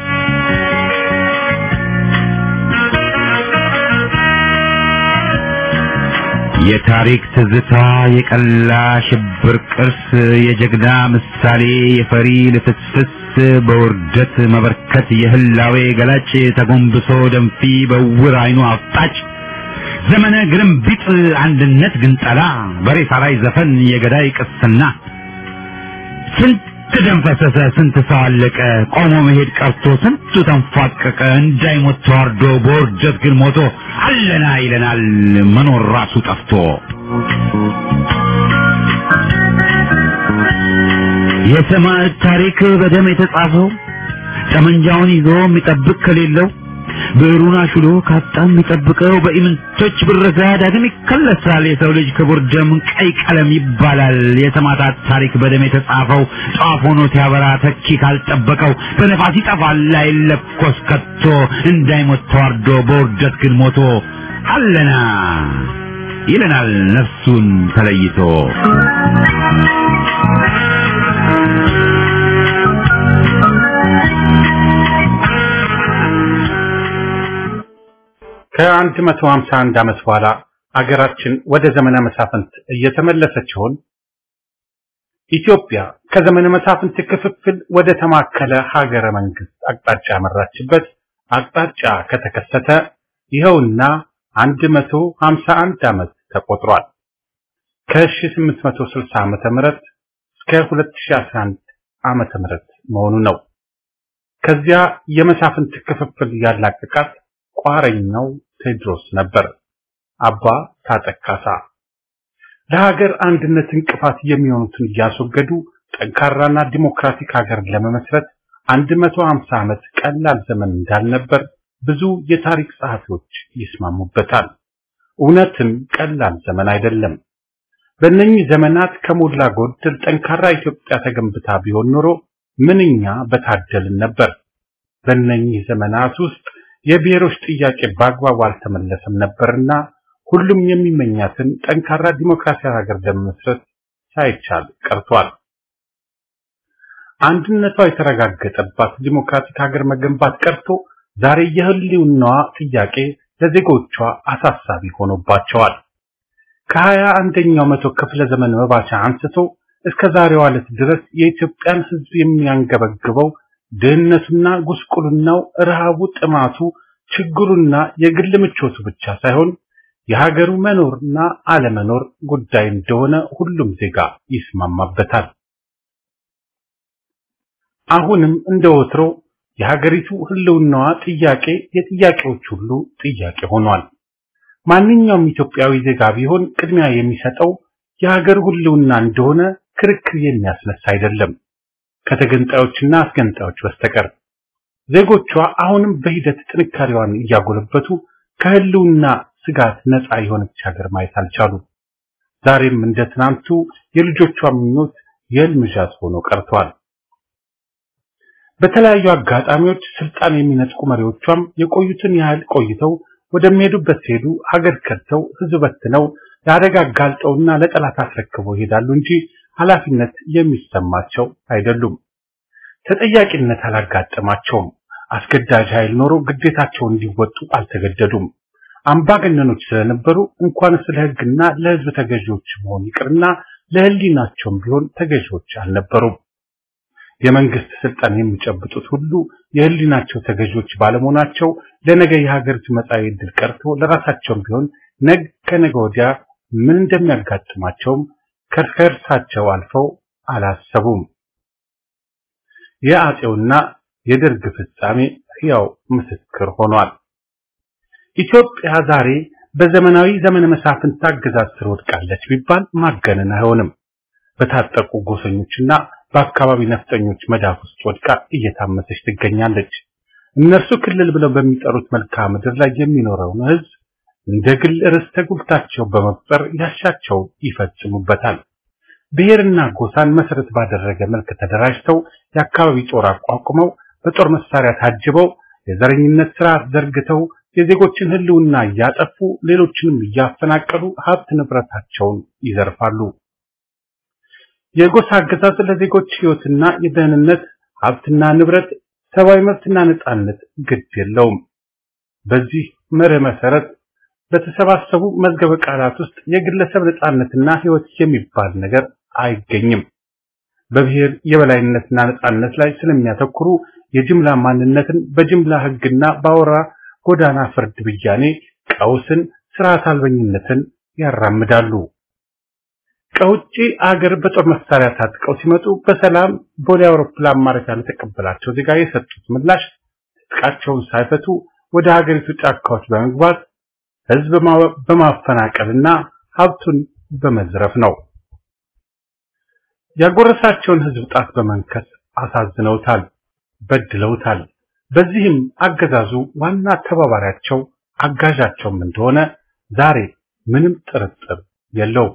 የታሪክ ትዝታ የቀላ ሽብር ቅርስ የጀግና ምሳሌ የፈሪ ልፍስፍስ በውርደት መበርከት የህላዌ ገላጭ ተጎንብሶ ደንፊ በውር አይኑ አፍጣጭ ዘመነ ግርምቢጥ አንድነት ግንጠላ በሬሳ ላይ ዘፈን የገዳይ ቅስና ስንት ደም ፈሰሰ ስንት ሰው አለቀ ቆሞ መሄድ ቀርቶ ስንቱ ተንፏቀቀ እንዳይሞት ተዋርዶ በውርደት ግን ሞቶ አለና ይለናል መኖር ራሱ ጠፍቶ የሰማዕት ታሪክ በደም የተጻፈው ጠመንጃውን ይዞ የሚጠብቅ ከሌለው ብዕሩን አሽሎ ካጣ የሚጠብቀው በኢምንቶች ብረዛ ዳግም ይከለሳል የሰው ልጅ ክቡር ደም ቀይ ቀለም ይባላል የሰማዕታት ታሪክ በደም የተጻፈው ጧፍ ሆኖ ሲያበራ ተኪ ካልጠበቀው በነፋስ ይጠፋል አይለኮስ ከቶ እንዳይሞት ተዋርዶ በውርደት ግን ሞቶ አለና ይለናል ነፍሱን ተለይቶ ከ151 ዓመት በኋላ አገራችን ወደ ዘመነ መሳፍንት እየተመለሰች ሆን ኢትዮጵያ ከዘመነ መሳፍንት ክፍፍል ወደ ተማከለ ሀገረ መንግስት አቅጣጫ ያመራችበት አቅጣጫ ከተከሰተ ይኸውና 151 ዓመት ተቆጥሯል። ከ1860 ዓመተ ምህረት እስከ 2011 ዓመተ ምህረት መሆኑ ነው። ከዚያ የመሳፍንት ክፍፍል ያላቀቃት ቋረኛው ቴዎድሮስ ነበር። አባ ታጠቅ ካሳ ለሀገር አንድነት እንቅፋት የሚሆኑትን እያስወገዱ ጠንካራና ዲሞክራቲክ ሀገር ለመመስረት 150 ዓመት ቀላል ዘመን እንዳልነበር ብዙ የታሪክ ጸሐፊዎች ይስማሙበታል። እውነትም ቀላል ዘመን አይደለም። በእነኚህ ዘመናት ከሞላ ጎደል ጠንካራ ኢትዮጵያ ተገንብታ ቢሆን ኖሮ ምንኛ በታደልን ነበር። በእነኚህ ዘመናት ውስጥ የብሔሮች ጥያቄ በአግባቡ አልተመለሰም ነበርና ሁሉም የሚመኛትን ጠንካራ ዲሞክራሲያዊ ሀገር ለመመስረት ሳይቻል ቀርቷል። አንድነቷ የተረጋገጠባት ዲሞክራቲክ ሀገር መገንባት ቀርቶ ዛሬ የህልውናዋ ጥያቄ ለዜጎቿ አሳሳቢ ሆኖባቸዋል። ከ21ኛው መቶ ክፍለ ዘመን መባቻ አንስቶ እስከ ዛሬዋ ዕለት ድረስ የኢትዮጵያን ሕዝብ የሚያንገበግበው ድህነቱና ጉስቁልናው፣ ረሃቡ፣ ጥማቱ፣ ችግሩና የግል ምቾቱ ብቻ ሳይሆን የሀገሩ መኖርና አለመኖር ጉዳይ እንደሆነ ሁሉም ዜጋ ይስማማበታል። አሁንም እንደ ወትሮ የሀገሪቱ ህልውናዋ ጥያቄ የጥያቄዎች ሁሉ ጥያቄ ሆኗል። ማንኛውም ኢትዮጵያዊ ዜጋ ቢሆን ቅድሚያ የሚሰጠው የሀገር ህልውና እንደሆነ ክርክር የሚያስነሳ አይደለም፣ ከተገንጣዮችና አስገንጣዮች በስተቀር። ዜጎቿ አሁንም በሂደት ጥንካሬዋን እያጎለበቱ ከህልውና ስጋት ነፃ የሆነች ሀገር ማየት አልቻሉም። ዛሬም እንደ ትናንቱ የልጆቿ ምኞት የህልም ዣት ሆኖ ቀርቷል። በተለያዩ አጋጣሚዎች ስልጣን የሚነጥቁ መሪዎቿም የቆዩትን ያህል ቆይተው ወደሚሄዱበት ሲሄዱ ሀገር ከድተው ህዝብ በትነው ለአደጋ ጋልጠውና ለጠላት አስረክበው ይሄዳሉ እንጂ ኃላፊነት የሚሰማቸው አይደሉም። ተጠያቂነት አላጋጠማቸውም። አስገዳጅ ኃይል ኖሮ ግዴታቸውን እንዲወጡ አልተገደዱም። አምባገነኖች ስለነበሩ እንኳን ስለ ህግና ለህዝብ ተገዢዎች መሆን ይቅርና ለህሊናቸውም ቢሆን ተገዢዎች አልነበሩም። የመንግስት ስልጣን የሚጨብጡት ሁሉ የህሊናቸው ተገዢዎች ባለመሆናቸው ለነገ የሀገሪቱ መጻኢ ዕድል ቀርቶ ለራሳቸውም ቢሆን ነገ ከነገ ወዲያ ምን እንደሚያጋጥማቸውም ከእርሳቸው አልፈው አላሰቡም። የአፄውና የደርግ ፍጻሜ ሕያው ምስክር ሆኗል። ኢትዮጵያ ዛሬ በዘመናዊ ዘመነ መሳፍንት አገዛዝ ስር ወድቃለች ቢባል ማጋነን አይሆንም። በታጠቁ ጎሰኞችና በአካባቢ ነፍጠኞች መዳፍ ውስጥ ወድቃ እየታመሰች ትገኛለች። እነርሱ ክልል ብለው በሚጠሩት መልክዓ ምድር ላይ የሚኖረውን ህዝብ እንደ ግል ርስተ ጉልታቸው በመቁጠር ያሻቸው ይፈጽሙበታል። ብሔርና ጎሳን መሰረት ባደረገ መልክ ተደራጅተው የአካባቢ ጦር አቋቁመው በጦር መሳሪያ ታጅበው የዘረኝነት ስርዓት ዘርግተው የዜጎችን ህልውና እያጠፉ ሌሎችንም እያፈናቀሉ ሀብት ንብረታቸውን ይዘርፋሉ። የጎሳ አገዛዝ ለዜጎች ህይወትና የደህንነት ሀብትና ንብረት፣ ሰብአዊ መብትና ነጻነት ግድ የለውም። በዚህ መርህ መሰረት በተሰባሰቡ መዝገበ ቃላት ውስጥ የግለሰብ ነጻነትና ህይወት የሚባል ነገር አይገኝም። በብሔር የበላይነትና ነጻነት ላይ ስለሚያተኩሩ የጅምላ ማንነትን በጅምላ ህግና ባወራ ጎዳና ፍርድ ብያኔ ቀውስን፣ ስርዓት አልበኝነትን ያራምዳሉ። ከውጪ አገር በጦር መሳሪያ ታጥቀው ሲመጡ በሰላም ቦሌ አውሮፕላን ማረፊያ ለተቀበላቸው ዜጋ የሰጡት ምላሽ ትጥቃቸውን ሳይፈቱ ወደ ሀገሪቱ ጫካዎች በመግባት ህዝብ በማፈናቀልና ሀብቱን በመዝረፍ ነው። ያጎረሳቸውን ህዝብ ጣት በመንከስ አሳዝነውታል፣ በድለውታል። በዚህም አገዛዙ ዋና ተባባሪያቸው አጋዣቸውም እንደሆነ ዛሬ ምንም ጥርጥር የለውም።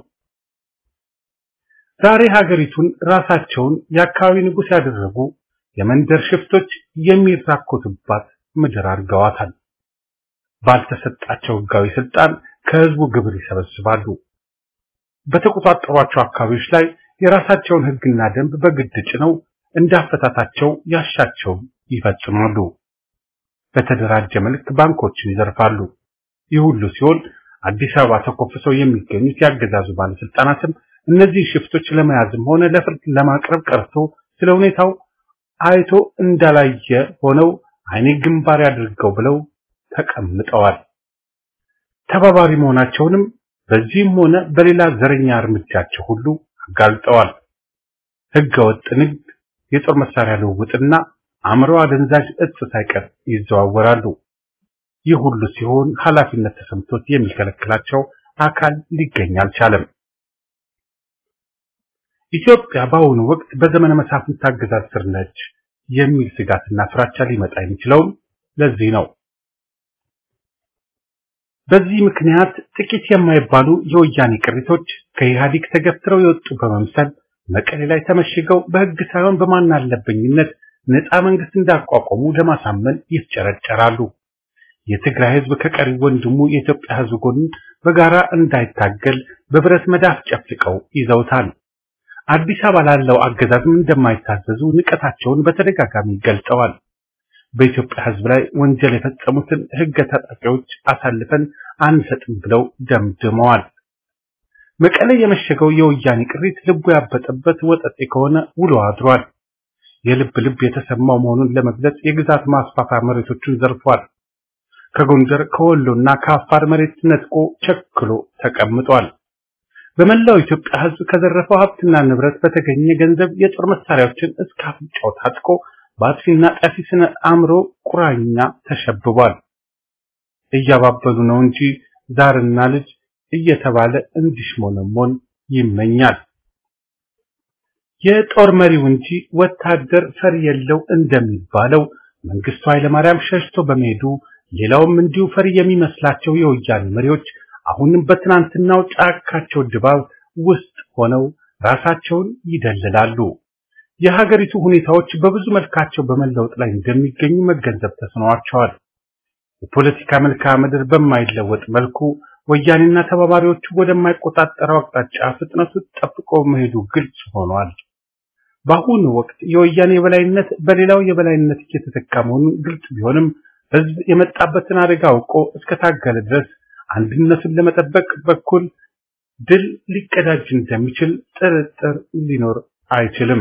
ዛሬ ሀገሪቱን ራሳቸውን የአካባቢ ንጉስ ያደረጉ የመንደር ሽፍቶች የሚራኮቱባት ምድር አድርገዋታል። ባልተሰጣቸው ህጋዊ ስልጣን ከህዝቡ ግብር ይሰበስባሉ። በተቆጣጠሯቸው አካባቢዎች ላይ የራሳቸውን ህግና ደንብ በግድ ጭነው እንዳፈታታቸው ያሻቸው ይፈጽማሉ። በተደራጀ መልክ ባንኮችን ይዘርፋሉ። ይህ ሁሉ ሲሆን አዲስ አበባ ተኮፍሰው የሚገኙት ያገዛዙ ባለስልጣናትም እነዚህ ሽፍቶች ለመያዝም ሆነ ለፍርድ ለማቅረብ ቀርቶ ስለ ሁኔታው አይቶ እንዳላየ ሆነው አይኔ ግንባር ያድርገው ብለው ተቀምጠዋል። ተባባሪ መሆናቸውንም በዚህም ሆነ በሌላ ዘረኛ እርምጃቸው ሁሉ አጋልጠዋል። ህገወጥ ንግድ፣ የጦር መሳሪያ ልውውጥና አእምሮ አደንዛዥ እጽ ሳይቀር ይዘዋወራሉ። ይህ ሁሉ ሲሆን ኃላፊነት ተሰምቶት የሚከለክላቸው አካል ሊገኝ አልቻለም። ኢትዮጵያ በአሁኑ ወቅት በዘመነ መሳፍንት አገዛዝ ስር ነች የሚል ስጋትና ፍራቻ ሊመጣ የሚችለው ለዚህ ነው። በዚህ ምክንያት ጥቂት የማይባሉ የወያኔ ቅሪቶች ከኢህአዴግ ተገፍትረው የወጡ በመምሰል መቀሌ ላይ ተመሽገው በህግ ሳይሆን በማናለበኝነት ነፃ መንግስት እንዳቋቋሙ ለማሳመን ይፍጨረጨራሉ። የትግራይ ህዝብ ከቀሪ ወንድሙ የኢትዮጵያ ህዝብ ጎን በጋራ እንዳይታገል በብረት መዳፍ ጨፍልቀው ይዘውታል። አዲስ አበባ ላለው አገዛዝም እንደማይታዘዙ ንቀታቸውን በተደጋጋሚ ገልጸዋል። በኢትዮጵያ ህዝብ ላይ ወንጀል የፈጸሙትን ህገ ታጣቂዎች አሳልፈን አንሰጥም ብለው ደምድመዋል። መቀሌ የመሸገው የወያኔ ቅሪት ልቡ ያበጠበት ወጠጤ ከሆነ ውሎ አድሯል። የልብ የተሰማው መሆኑን ለመግለጽ የግዛት ማስፋፋያ መሬቶችን ዘርፏል። ከጎንደር ከወሎና ከአፋር መሬት ነጥቆ ቸክሎ ተቀምጧል። በመላው ኢትዮጵያ ህዝብ ከዘረፈው ሀብትና ንብረት በተገኘ ገንዘብ የጦር መሳሪያዎችን እስከ አፍንጫው ታጥቆ በአጥፊና ጠፊ ስነ አእምሮ ቁራኛ ተሸብቧል። እያባበሉ ነው እንጂ ዛርና ልጅ እየተባለ እንዲሽሞነሞን ይመኛል። የጦር መሪው እንጂ ወታደር ፈሪ የለው እንደሚባለው መንግስቱ ኃይለማርያም ሸሽቶ በመሄዱ ሌላውም እንዲሁ ፈሪ የሚመስላቸው የወያኔ መሪዎች አሁንም በትናንትናው ጫካቸው ድባብ ውስጥ ሆነው ራሳቸውን ይደልላሉ። የሀገሪቱ ሁኔታዎች በብዙ መልካቸው በመለወጥ ላይ እንደሚገኙ መገንዘብ ተስኗቸዋል። የፖለቲካ መልክዓ ምድር በማይለወጥ መልኩ ወያኔና ተባባሪዎቹ ወደማይቆጣጠረው አቅጣጫ ፍጥነቱ ጠብቆ መሄዱ ግልጽ ሆኗል። በአሁኑ ወቅት የወያኔ የበላይነት በሌላው የበላይነት እየተተካ መሆኑን ግልጽ ቢሆንም ህዝብ የመጣበትን አደጋ አውቆ እስከታገለ ድረስ አንድነቱን ለመጠበቅ በኩል ድል ሊቀዳጅ እንደሚችል ጥርጥር ሊኖር አይችልም።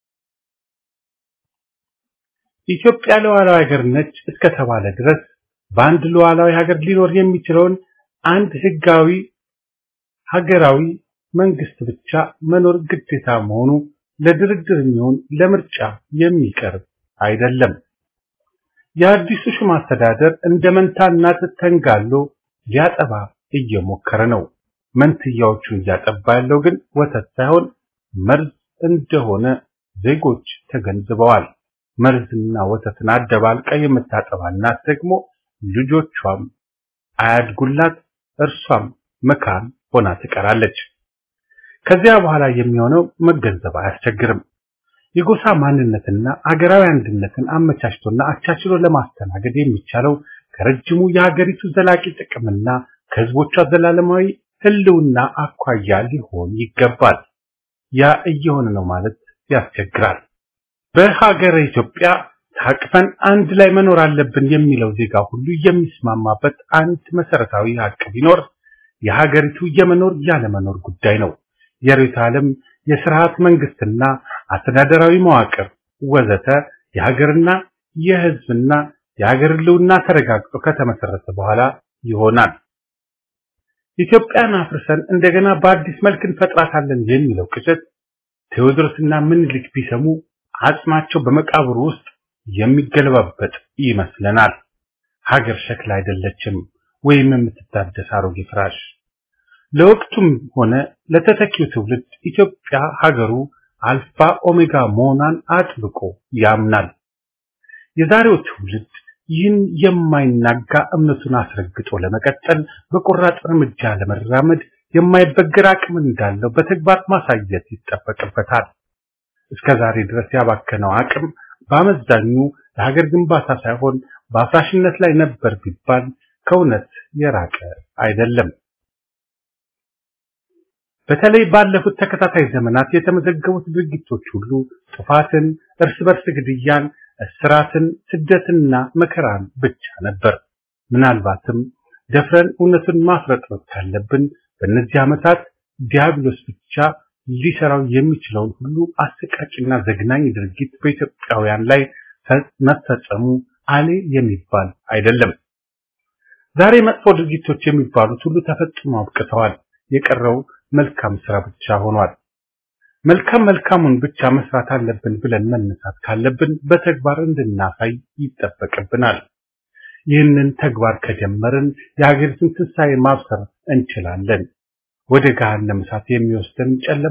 ኢትዮጵያ ሉዓላዊ ሀገር ነች እስከተባለ ድረስ በአንድ ሉዓላዊ ሀገር ሊኖር የሚችለውን አንድ ህጋዊ ሀገራዊ መንግስት ብቻ መኖር ግዴታ መሆኑ ለድርድር የሚሆን ለምርጫ የሚቀርብ አይደለም። የአዲሱ ሹም አስተዳደር እንደ መንታ እናት ተንጋሎ ሊያጠባ እየሞከረ ነው። መንትያዎቹን እያጠባ ያለው ግን ወተት ሳይሆን መርዝ እንደሆነ ዜጎች ተገንዝበዋል። መርዝና ወተትን አደባልቃ የምታጠባ እናት ደግሞ ልጆቿም አያድጉላት፣ እርሷም መካን ሆና ትቀራለች። ከዚያ በኋላ የሚሆነው መገንዘብ አያስቸግርም። የጎሳ ማንነትና አገራዊ አንድነትን አመቻችቶና አቻችሎ ለማስተናገድ የሚቻለው ከረጅሙ የሀገሪቱ ዘላቂ ጥቅምና ከህዝቦቿ ዘላለማዊ ህልውና አኳያ ሊሆን ይገባል። ያ እየሆነ ነው ማለት ያስቸግራል። በሀገረ ኢትዮጵያ ታቅፈን አንድ ላይ መኖር አለብን የሚለው ዜጋ ሁሉ የሚስማማበት አንድ መሰረታዊ ሀቅ ቢኖር የሀገሪቱ የመኖር ያለመኖር ጉዳይ ነው። የርዕዮተ ዓለም፣ የስርዓት መንግስትና አስተዳደራዊ መዋቅር ወዘተ የሀገርና የህዝብና የሀገር ህልውና ተረጋግጦ ከተመሰረተ በኋላ ይሆናል። ኢትዮጵያን አፍርሰን እንደገና በአዲስ መልክ እንፈጥራታለን የሚለው ቅዠት ቴዎድሮስና ምኒልክ ቢሰሙ አጽማቸው በመቃብሩ ውስጥ የሚገለባበጥ ይመስለናል። ሀገር ሸክላ አይደለችም ወይም የምትታደስ አሮጌ ፍራሽ። ለወቅቱም ሆነ ለተተኪው ትውልድ ኢትዮጵያ ሀገሩ አልፋ ኦሜጋ መሆኗን አጥብቆ ያምናል። የዛሬው ትውልድ ይህን የማይናጋ እምነቱን አስረግጦ ለመቀጠል በቆራጥ እርምጃ ለመራመድ የማይበገር አቅም እንዳለው በተግባር ማሳየት ይጠበቅበታል። እስከዛሬ ድረስ ያባከነው አቅም በአመዛኙ ለሀገር ግንባታ ሳይሆን በአፍራሽነት ላይ ነበር ቢባል ከእውነት የራቀ አይደለም። በተለይ ባለፉት ተከታታይ ዘመናት የተመዘገቡት ድርጊቶች ሁሉ ጥፋትን፣ እርስ በርስ ግድያን፣ እስራትን፣ ስደትና መከራን ብቻ ነበር። ምናልባትም ደፍረን እውነቱን ማፍረጥ ካለብን በእነዚህ ዓመታት ዲያብሎስ ብቻ ሊሰራው የሚችለውን ሁሉ አሰቃቂና ዘግናኝ ድርጊት በኢትዮጵያውያን ላይ መፈጸሙ አሌ የሚባል አይደለም። ዛሬ መጥፎ ድርጊቶች የሚባሉት ሁሉ ተፈጽመው አብቅተዋል። የቀረው መልካም ስራ ብቻ ሆኗል። መልካሙን ብቻ መስራት አለብን ብለን መነሳት ካለብን በተግባር እንድናሳይ ይጠበቅብናል። ይህንን ተግባር ከጀመርን የሀገሪቱን ትንሣኤ ማብሰር እንችላለን። ወደ ገሃነመ እሳት የሚወስደን ጨለማ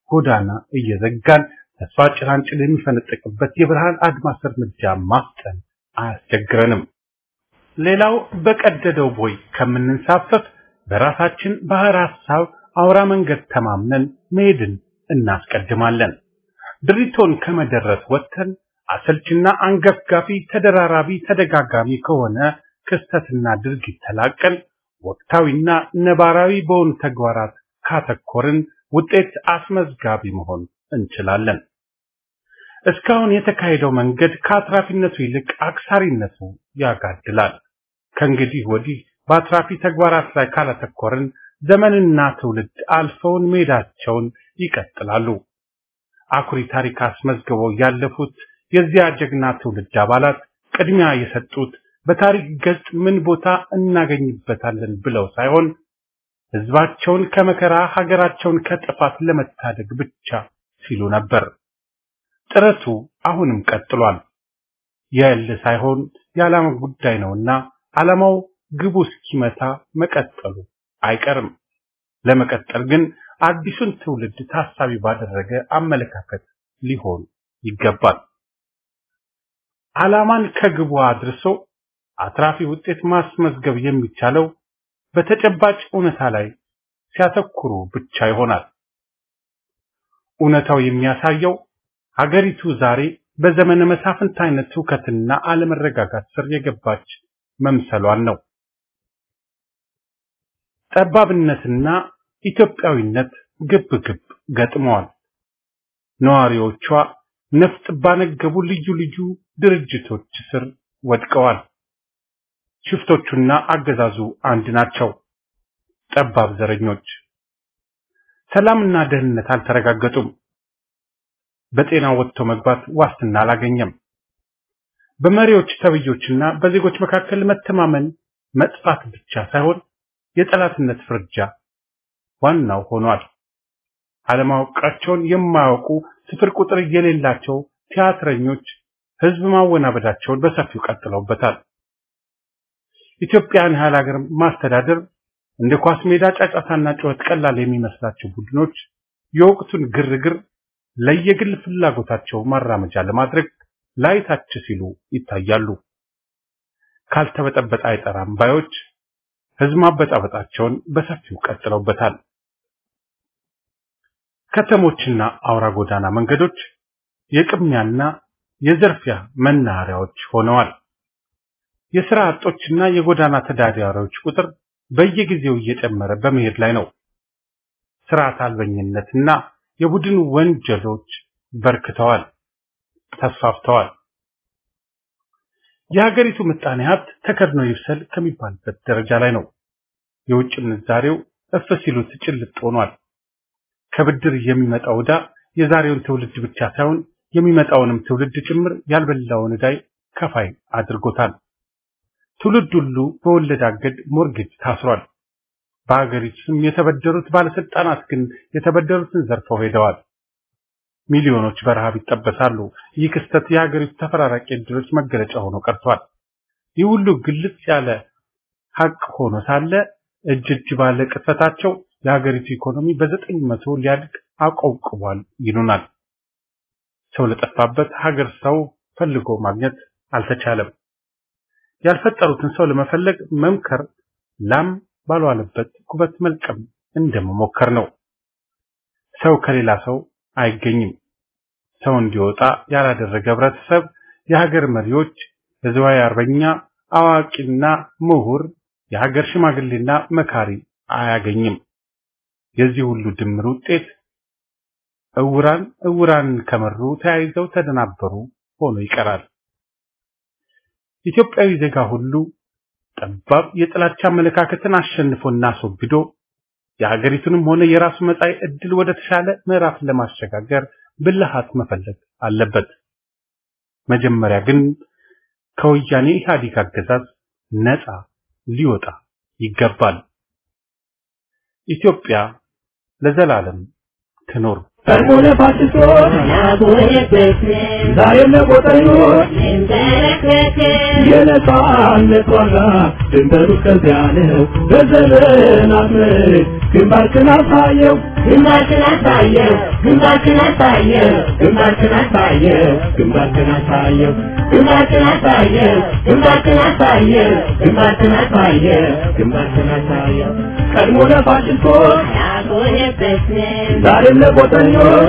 ጎዳና እየዘጋን ተስፋ ጭላንጭል የሚፈነጥቅበት የብርሃን አድማስ እርምጃ ማፍጠን አያስቸግረንም። ሌላው በቀደደው ቦይ ከምንንሳፈፍ በራሳችን ባህር ሐሳብ አውራ መንገድ ተማምነን መሄድን እናስቀድማለን። ድሪቶን ከመደረስ ወጥተን አሰልችና አንገፍጋፊ ተደራራቢ ተደጋጋሚ ከሆነ ክስተትና ድርጊት ተላቀን ወቅታዊና ነባራዊ በሆኑ ተግባራት ካተኮርን ውጤት አስመዝጋቢ መሆን እንችላለን። እስካሁን የተካሄደው መንገድ ከአትራፊነቱ ይልቅ አክሳሪነቱ ያጋድላል። ከእንግዲህ ወዲህ በአትራፊ ተግባራት ላይ ካላተኮርን ዘመንና ትውልድ አልፈውን ሜዳቸውን ይቀጥላሉ። አኩሪ ታሪክ አስመዝግበው ያለፉት የዚያ ጀግና ትውልድ አባላት ቅድሚያ የሰጡት በታሪክ ገጽ ምን ቦታ እናገኝበታለን ብለው ሳይሆን ህዝባቸውን ከመከራ ሀገራቸውን ከጥፋት ለመታደግ ብቻ ሲሉ ነበር። ጥረቱ አሁንም ቀጥሏል። የእልህ ሳይሆን የዓላማ ጉዳይ ነውና ዓላማው ግቡ እስኪመታ መቀጠሉ አይቀርም። ለመቀጠል ግን አዲሱን ትውልድ ታሳቢ ባደረገ አመለካከት ሊሆን ይገባል። ዓላማን ከግቡ አድርሶ አትራፊ ውጤት ማስመዝገብ የሚቻለው በተጨባጭ እውነታ ላይ ሲያተኩሩ ብቻ ይሆናል። እውነታው የሚያሳየው ሀገሪቱ ዛሬ በዘመነ መሳፍንት አይነት ሁከትና አለመረጋጋት ስር የገባች መምሰሏን ነው። ጠባብነትና ኢትዮጵያዊነት ግብ ገጥመዋል። ነዋሪዎቿ ነፍጥ ባነገቡ ልዩ ልዩ ድርጅቶች ስር ወድቀዋል። ሽፍቶቹና አገዛዙ አንድ ናቸው። ጠባብ ዘረኞች። ሰላምና ደህንነት አልተረጋገጡም። በጤና ወጥቶ መግባት ዋስትና አላገኘም። በመሪዎች ተብዮችና በዜጎች መካከል መተማመን መጥፋት ብቻ ሳይሆን የጠላትነት ፍርጃ ዋናው ሆኗል። አለማወቃቸውን የማያውቁ ስፍር ቁጥር የሌላቸው ቲያትረኞች ህዝብ ማወናበዳቸውን በሰፊው ቀጥለውበታል። ኢትዮጵያን ሀገር ማስተዳደር እንደ ኳስ ሜዳ ጫጫታና ጩኸት ቀላል የሚመስላቸው ቡድኖች የወቅቱን ግርግር ለየግል ፍላጎታቸው ማራመጃ ለማድረግ ላይታች ሲሉ ይታያሉ። ካልተበጠበጠ አይጠራም ባዮች ህዝብ ማበጣበጣቸውን በሰፊው ቀጥለውበታል። ከተሞችና አውራ ጎዳና መንገዶች የቅሚያና የዘርፊያ መናኸሪያዎች ሆነዋል። የሥራ አጦችና የጎዳና ተዳዳሪዎች ቁጥር በየጊዜው እየጨመረ በመሄድ ላይ ነው። ስርዓት አልበኝነትና የቡድን ወንጀሎች በርክተዋል፣ ተስፋፍተዋል። የሀገሪቱ ምጣኔ ሀብት ተከድኖ ይብሰል ከሚባልበት ደረጃ ላይ ነው። የውጭ ምንዛሬው እፍ ሲሉት ጭልጥ ሆኗል። ከብድር የሚመጣው ዕዳ የዛሬውን ትውልድ ብቻ ሳይሆን የሚመጣውንም ትውልድ ጭምር ያልበላውን ዕዳይ ከፋይ አድርጎታል። ትውልድ ሁሉ በወለድ አገድ ሞርጌጅ ታስሯል። በሀገሪቱ ስም የተበደሩት ባለስልጣናት ግን የተበደሩትን ዘርፈው ሄደዋል። ሚሊዮኖች በረሃብ ይጠበሳሉ። ይህ ክስተት የሀገሪቱ ተፈራራቂ ዕድሎች መገለጫ ሆኖ ቀርቷል። ይህ ሁሉ ግልጽ ያለ ሀቅ ሆኖ ሳለ እጅ ባለ ቅጥፈታቸው የሀገሪቱ ኢኮኖሚ በ900 ሊያድግ አቆብቁቧል ይሉናል። ሰው ለጠፋበት ሀገር ሰው ፈልጎ ማግኘት አልተቻለም። ያልፈጠሩትን ሰው ለመፈለግ መምከር ላም ባልዋለበት ኩበት መልቀም እንደመሞከር ነው። ሰው ከሌላ ሰው አይገኝም። ሰው እንዲወጣ ያላደረገ ህብረተሰብ የሀገር መሪዎች፣ ህዝባዊ አርበኛ፣ አዋቂና ምሁር፣ የሀገር ሽማግሌና መካሪ አያገኝም። የዚህ ሁሉ ድምር ውጤት እውራን ከመሩ ተያይዘው ተደናበሩ ሆኖ ይቀራል። ኢትዮጵያዊ ዜጋ ሁሉ ጠባብ የጥላቻ አመለካከትን አሸንፎና አስወግዶ የሀገሪቱንም ሆነ የራሱ መጻኢ ዕድል ወደ ተሻለ ምዕራፍ ለማሸጋገር ብልሃት መፈለግ አለበት። መጀመሪያ ግን ከወያኔ ኢህአዴግ አገዛዝ ነፃ ሊወጣ ይገባል። ኢትዮጵያ ለዘላለም ትኖር። ቀድሞነ ፋሽስቶች ዛሬም ለቆጠኞች የነጻነት ዋጋ ድንበሩ ከዚያ ነው። በዘመናት ምርት ግንባርክን አሳየው ግንባርክን አሳየው ግንባርክን አሳየው ግንባርክን አሳየው ግንባርክን አሳየው ግንባርክን አሳየው ግንባርክን አሳየው ግንባርክን አሳየው ግንባርክን አሳየው ቀድሞ ለፋሽስቶች ዛሬም ለቆጠኞች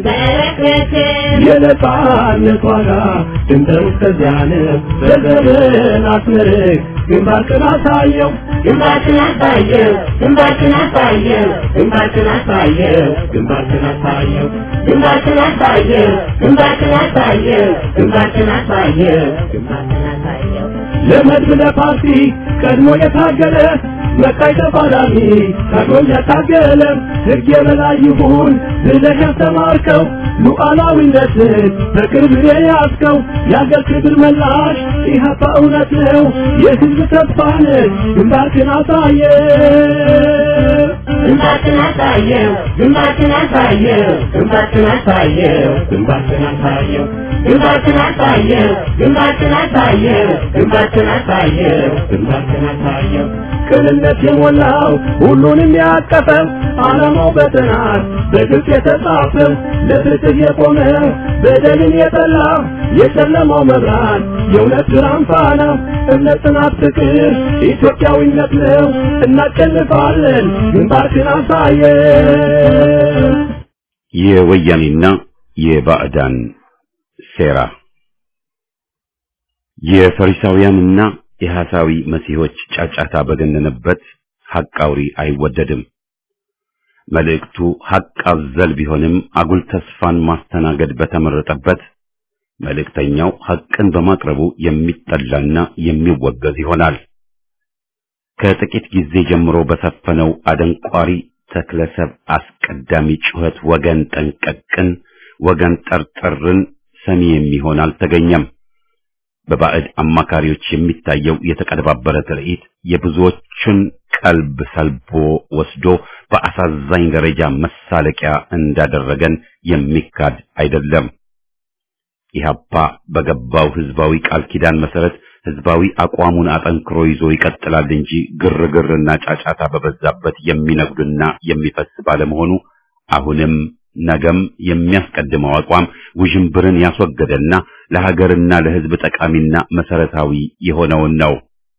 የነጻነት ዋጋ ድንበሩ ከዚያ ነው። በዘመናት ምርት ግንባርክን አሳየው ግንባርክን አሳየው ግንባርክን አሳየው ግንባርክን አሳየው ግንባርክን አሳየው ግንባርክን አሳየው ግንባርክን አሳየው ግንባርክን አሳየው ግንባርክን አሳየው ለመድብ ለፓርቲ ቀድሞ የታገለ መቃይ ተፋላሚ ታግሎም ያታገለ ሕግ የበላይ ይሁን ብለህ ያስተማርከው ሉዓላዊነትን በቅርብ የያዝከው የአገር ክብር መላሽ ኢህአፓ እውነት ነው የሕዝብ ተስፋ ነህ ግንባርክን አሳየው ግንባርክን አሳየው ግንባርክን አሳየው ግንባርክን አሳየው ግንባርክን አሳየው ግንባርክን አሳየው ግንባርክን አሳየው ግንባርክን አሳየው ግንባርክን አሳየው ቅንነት የሞላው ሁሉንም ያቀፈው ዓላማው በጥናት በግልጽ የተጻፈው ለፍትህ የቆመ በደልን የጠላ የጨለማው መብራት የእውነት ብርሃን ፋና እምነት ጽናት ፍቅር ኢትዮጵያዊነት ነው እናሸንፋለን ግንባርክን አሳየው የወያኔና የባዕዳን ሴራ የፈሪሳውያንና የሐሳዊ መሲሖች ጫጫታ በገነነበት ሐቅ አውሪ አይወደድም። መልእክቱ ሐቅ አዘል ቢሆንም አጉል ተስፋን ማስተናገድ በተመረጠበት መልእክተኛው ሐቅን በማቅረቡ የሚጠላና የሚወገዝ ይሆናል። ከጥቂት ጊዜ ጀምሮ በሰፈነው አደንቋሪ ተክለሰብ አስቀዳሚ ጩኸት ወገን ጠንቀቅን ወገን ጠርጥርን ሰሚ የሚሆን አልተገኘም። በባዕድ አማካሪዎች የሚታየው የተቀደባበረ ትርኢት የብዙዎችን ቀልብ ሰልቦ ወስዶ በአሳዛኝ ደረጃ መሳለቂያ እንዳደረገን የሚካድ አይደለም። ኢህአፓ በገባው ህዝባዊ ቃል ኪዳን መሰረት ህዝባዊ አቋሙን አጠንክሮ ይዞ ይቀጥላል እንጂ ግርግርና ጫጫታ በበዛበት የሚነጉድና የሚፈስ ባለመሆኑ አሁንም ነገም የሚያስቀድመው አቋም ውዥንብርን ያስወገደና ለሀገርና ለህዝብ ጠቃሚና መሰረታዊ የሆነውን ነው።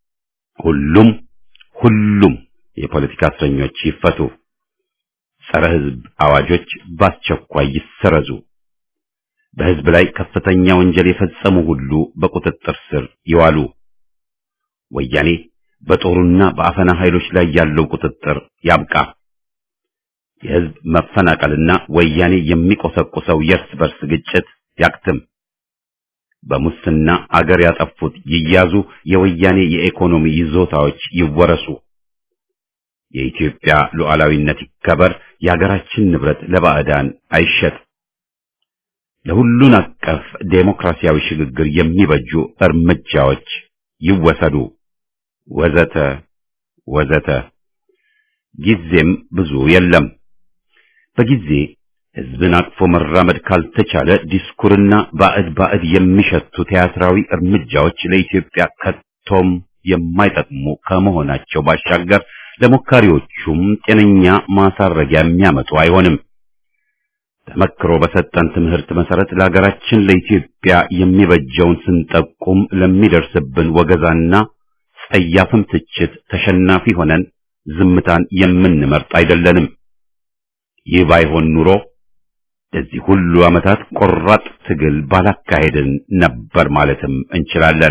ሁሉም የፖለቲካ እስረኞች ይፈቱ፣ ጸረ ህዝብ አዋጆች በአስቸኳይ ይሰረዙ፣ በህዝብ ላይ ከፍተኛ ወንጀል የፈጸሙ ሁሉ በቁጥጥር ስር ይዋሉ። ወያኔ በጦሩና በአፈና ኃይሎች ላይ ያለው ቁጥጥር ያብቃ። የህዝብ መፈናቀልና ወያኔ የሚቆሰቁሰው የእርስ በርስ ግጭት ያክትም። በሙስና አገር ያጠፉት ይያዙ፣ የወያኔ የኢኮኖሚ ይዞታዎች ይወረሱ። የኢትዮጵያ ሉዓላዊነት ይከበር፣ የሀገራችን ንብረት ለባዕዳን አይሸጥ። ለሁሉን አቀፍ ዴሞክራሲያዊ ሽግግር የሚበጁ እርምጃዎች ይወሰዱ፣ ወዘተ ወዘተ። ጊዜም ብዙ የለም። በጊዜ ህዝብን አቅፎ መራመድ ካልተቻለ ዲስኩርና ባዕድ የሚሸቱ ቲያትራዊ እርምጃዎች ለኢትዮጵያ ከቶም የማይጠቅሙ ከመሆናቸው ባሻገር ለሞካሪዎቹም ጤነኛ ማሳረጊያ የሚያመጡ አይሆንም። ተመክሮ በሰጠን ትምህርት መሰረት ለሀገራችን ለኢትዮጵያ የሚበጀውን ስንጠቁም ለሚደርስብን ወገዛና ጸያፍም ትችት ተሸናፊ ሆነን ዝምታን የምንመርጥ አይደለንም። ይህ ባይሆን ኑሮ ለዚህ ሁሉ ዓመታት ቆራጥ ትግል ባላካሄድን ነበር ማለትም እንችላለን።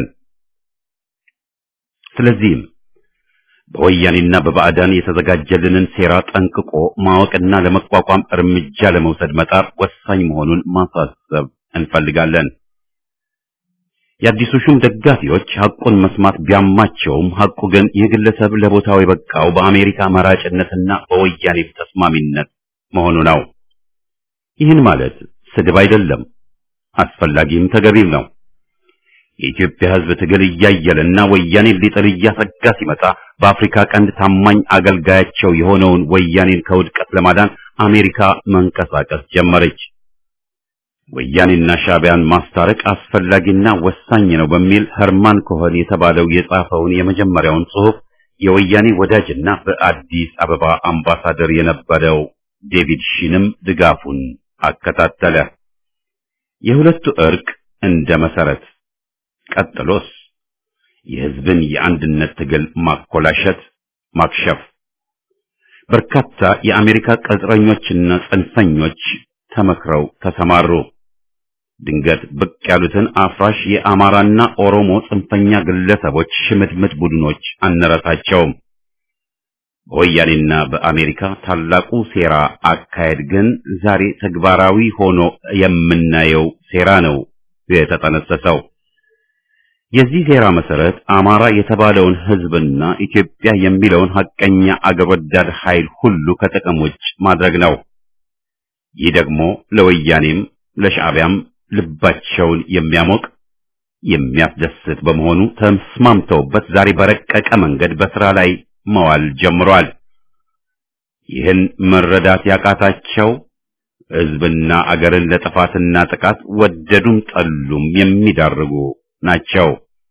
ስለዚህም በወያኔና በባዕዳን የተዘጋጀልንን ሴራ ጠንቅቆ ማወቅና ለመቋቋም እርምጃ ለመውሰድ መጣር ወሳኝ መሆኑን ማሳሰብ እንፈልጋለን። የአዲሱ ሹም ደጋፊዎች ሐቁን መስማት ቢያማቸውም ሐቁ ግን ይህ ግለሰብ ለቦታው የበቃው በአሜሪካ መራጭነትና በወያኔ ተስማሚነት መሆኑ ነው። ይህን ማለት ስድብ አይደለም፣ አስፈላጊም ተገቢም ነው። የኢትዮጵያ ሕዝብ ትግል እያየለና ወያኔን ሊጥል እያሰጋ ሲመጣ በአፍሪካ ቀንድ ታማኝ አገልጋያቸው የሆነውን ወያኔን ከውድቀት ለማዳን አሜሪካ መንቀሳቀስ ጀመረች። ወያኔና ሻዕቢያን ማስታረቅ አስፈላጊና ወሳኝ ነው በሚል ኸርማን ኮኸን የተባለው የጻፈውን የመጀመሪያውን ጽሑፍ የወያኔ ወዳጅና በአዲስ አበባ አምባሳደር የነበረው ዴቪድ ሺንም ድጋፉን አከታተለ። የሁለቱ እርቅ እንደ መሰረት፣ ቀጥሎስ የሕዝብን የአንድነት ትግል ማኮላሸት፣ ማክሸፍ። በርካታ የአሜሪካ ቅጥረኞችና ጽንፈኞች ተመክረው ተሰማሩ። ድንገት ብቅ ያሉትን አፍራሽ የአማራና ኦሮሞ ጽንፈኛ ግለሰቦች ሽምድምድ ቡድኖች አንረሳቸውም። በወያኔና በአሜሪካ ታላቁ ሴራ አካሄድ ግን ዛሬ ተግባራዊ ሆኖ የምናየው ሴራ ነው የተጠነሰሰው። የዚህ ሴራ መሰረት አማራ የተባለውን ሕዝብና ኢትዮጵያ የሚለውን ሐቀኛ አገር ወዳድ ኃይል ሁሉ ከጥቅም ውጭ ማድረግ ነው። ይህ ደግሞ ለወያኔም ለሻዕቢያም ልባቸውን የሚያሞቅ የሚያስደስት በመሆኑ ተስማምተውበት ዛሬ በረቀቀ መንገድ በሥራ ላይ መዋል ጀምሯል። ይህን መረዳት ያቃታቸው ሕዝብና አገርን ለጥፋትና ጥቃት ወደዱም ጠሉም የሚዳርጉ ናቸው።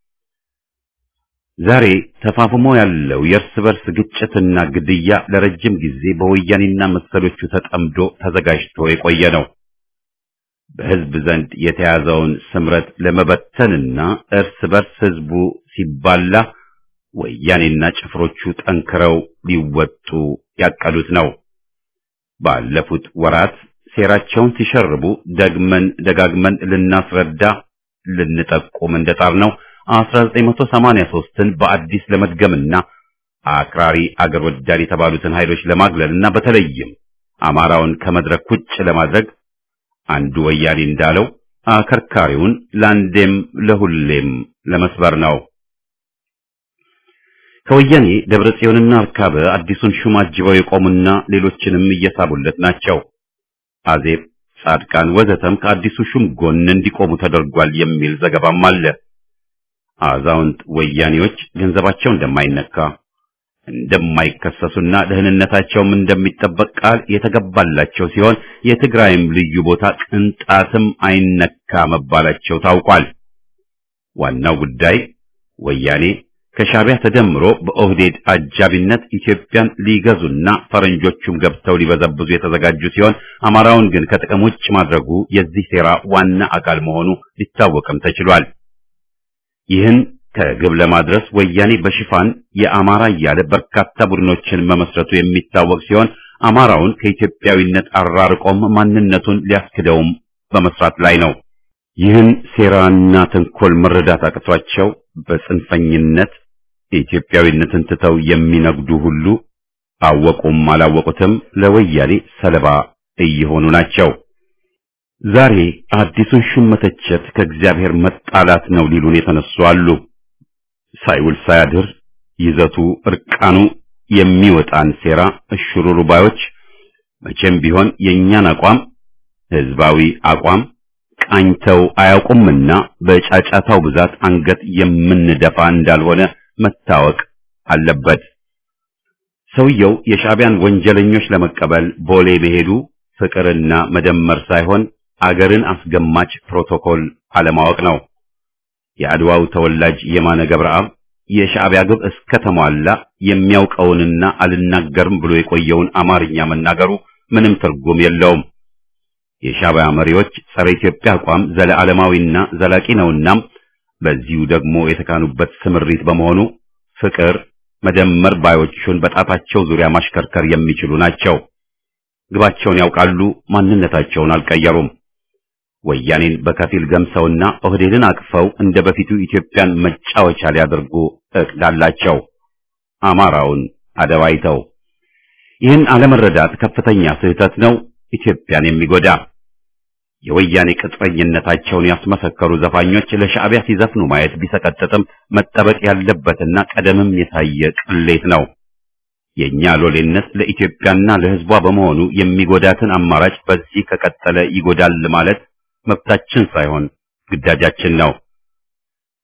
ዛሬ ተፋፍሞ ያለው የእርስ በርስ ግጭትና ግድያ ለረጅም ጊዜ በወያኔና መሰሎቹ ተጠምዶ ተዘጋጅቶ የቆየ ነው። በሕዝብ ዘንድ የተያዘውን ስምረት ለመበተንና እርስ በርስ ሕዝቡ ሲባላ ወያኔና ጭፍሮቹ ጠንክረው ሊወጡ ያቀዱት ነው። ባለፉት ወራት ሴራቸውን ሲሸርቡ ደግመን ደጋግመን ልናስረዳ ልንጠቁም እንደጣርነው 1983ን በአዲስ ለመድገምና አክራሪ አገር ወዳድ የተባሉትን ኃይሎች ለማግለልና በተለይም አማራውን ከመድረክ ውጭ ለማድረግ አንዱ ወያኔ እንዳለው አከርካሪውን ለአንዴም ለሁሌም ለመስበር ነው። ከወያኔ ደብረጽዮንና አርካበ አዲሱን ሹም አጅበው የቆሙና ሌሎችንም እየሳቡለት ናቸው። አዜብ፣ ጻድቃን ወዘተም ከአዲሱ ሹም ጎን እንዲቆሙ ተደርጓል የሚል ዘገባም አለ። አዛውንት ወያኔዎች ገንዘባቸው እንደማይነካ እንደማይከሰሱና ደህንነታቸውም እንደሚጠበቅ ቃል የተገባላቸው ሲሆን የትግራይም ልዩ ቦታ ቅንጣትም አይነካ መባላቸው ታውቋል። ዋናው ጉዳይ ወያኔ ከሻዕቢያ ተደምሮ በኦህዴድ አጃቢነት ኢትዮጵያን ሊገዙና ፈረንጆቹም ገብተው ሊበዘብዙ የተዘጋጁ ሲሆን አማራውን ግን ከጥቅም ውጭ ማድረጉ የዚህ ሴራ ዋና አካል መሆኑ ሊታወቅም ተችሏል። ይህን ከግብ ለማድረስ ወያኔ በሽፋን የአማራ እያለ በርካታ ቡድኖችን መመስረቱ የሚታወቅ ሲሆን አማራውን ከኢትዮጵያዊነት አራርቆም ማንነቱን ሊያስክደውም በመስራት ላይ ነው። ይህን ሴራና ተንኮል መረዳት አቅቷቸው በጽንፈኝነት የኢትዮጵያዊነትን ትተው የሚነግዱ ሁሉ አወቁም አላወቁትም ለወያኔ ሰለባ እየሆኑ ናቸው። ዛሬ አዲሱን ሹም መተቸት ከእግዚአብሔር መጣላት ነው ሊሉን የተነሱ አሉ። ሳይውል ሳያድር ይዘቱ እርቃኑ የሚወጣን ሴራ እሽሩሩ ባዮች መቼም ቢሆን የእኛን አቋም ህዝባዊ አቋም ቃኝተው አያውቁምና በጫጫታው ብዛት አንገት የምንደፋ እንዳልሆነ መታወቅ አለበት። ሰውየው የሻዕቢያን ወንጀለኞች ለመቀበል ቦሌ መሄዱ ፍቅርና መደመር ሳይሆን አገርን አስገማች ፕሮቶኮል አለማወቅ ነው። የአድዋው ተወላጅ የማነ ገብረአብ የሻዕቢያ ግብ እስከተሟላ የሚያውቀውንና አልናገርም ብሎ የቆየውን አማርኛ መናገሩ ምንም ትርጉም የለውም። የሻዕቢያ መሪዎች ጸረ ኢትዮጵያ አቋም ዘለዓለማዊና ዘላቂ ነውና በዚሁ ደግሞ የተካኑበት ስምሪት በመሆኑ ፍቅር መደመር ባዮቹን በጣታቸው ዙሪያ ማሽከርከር የሚችሉ ናቸው። ግባቸውን ያውቃሉ፣ ማንነታቸውን አልቀየሩም። ወያኔን በከፊል ገምሰውና ኦህዴድን አቅፈው እንደ በፊቱ ኢትዮጵያን መጫወቻ ሊያደርጉ እቅዳላቸው። አማራውን አደባይተው ይህን አለመረዳት ከፍተኛ ስህተት ነው፣ ኢትዮጵያን የሚጎዳ። የወያኔ ቅጥረኝነታቸውን ያስመሰከሩ ዘፋኞች ለሻዕቢያ ሲዘፍኑ ማየት ቢሰቀጥጥም መጠበቅ ያለበትና ቀደምም የታየ ቅሌት ነው። የኛ ሎሌነት ለኢትዮጵያና ለሕዝቧ በመሆኑ የሚጎዳትን አማራጭ በዚህ ከቀጠለ ይጎዳል ማለት መብታችን ሳይሆን ግዳጃችን ነው።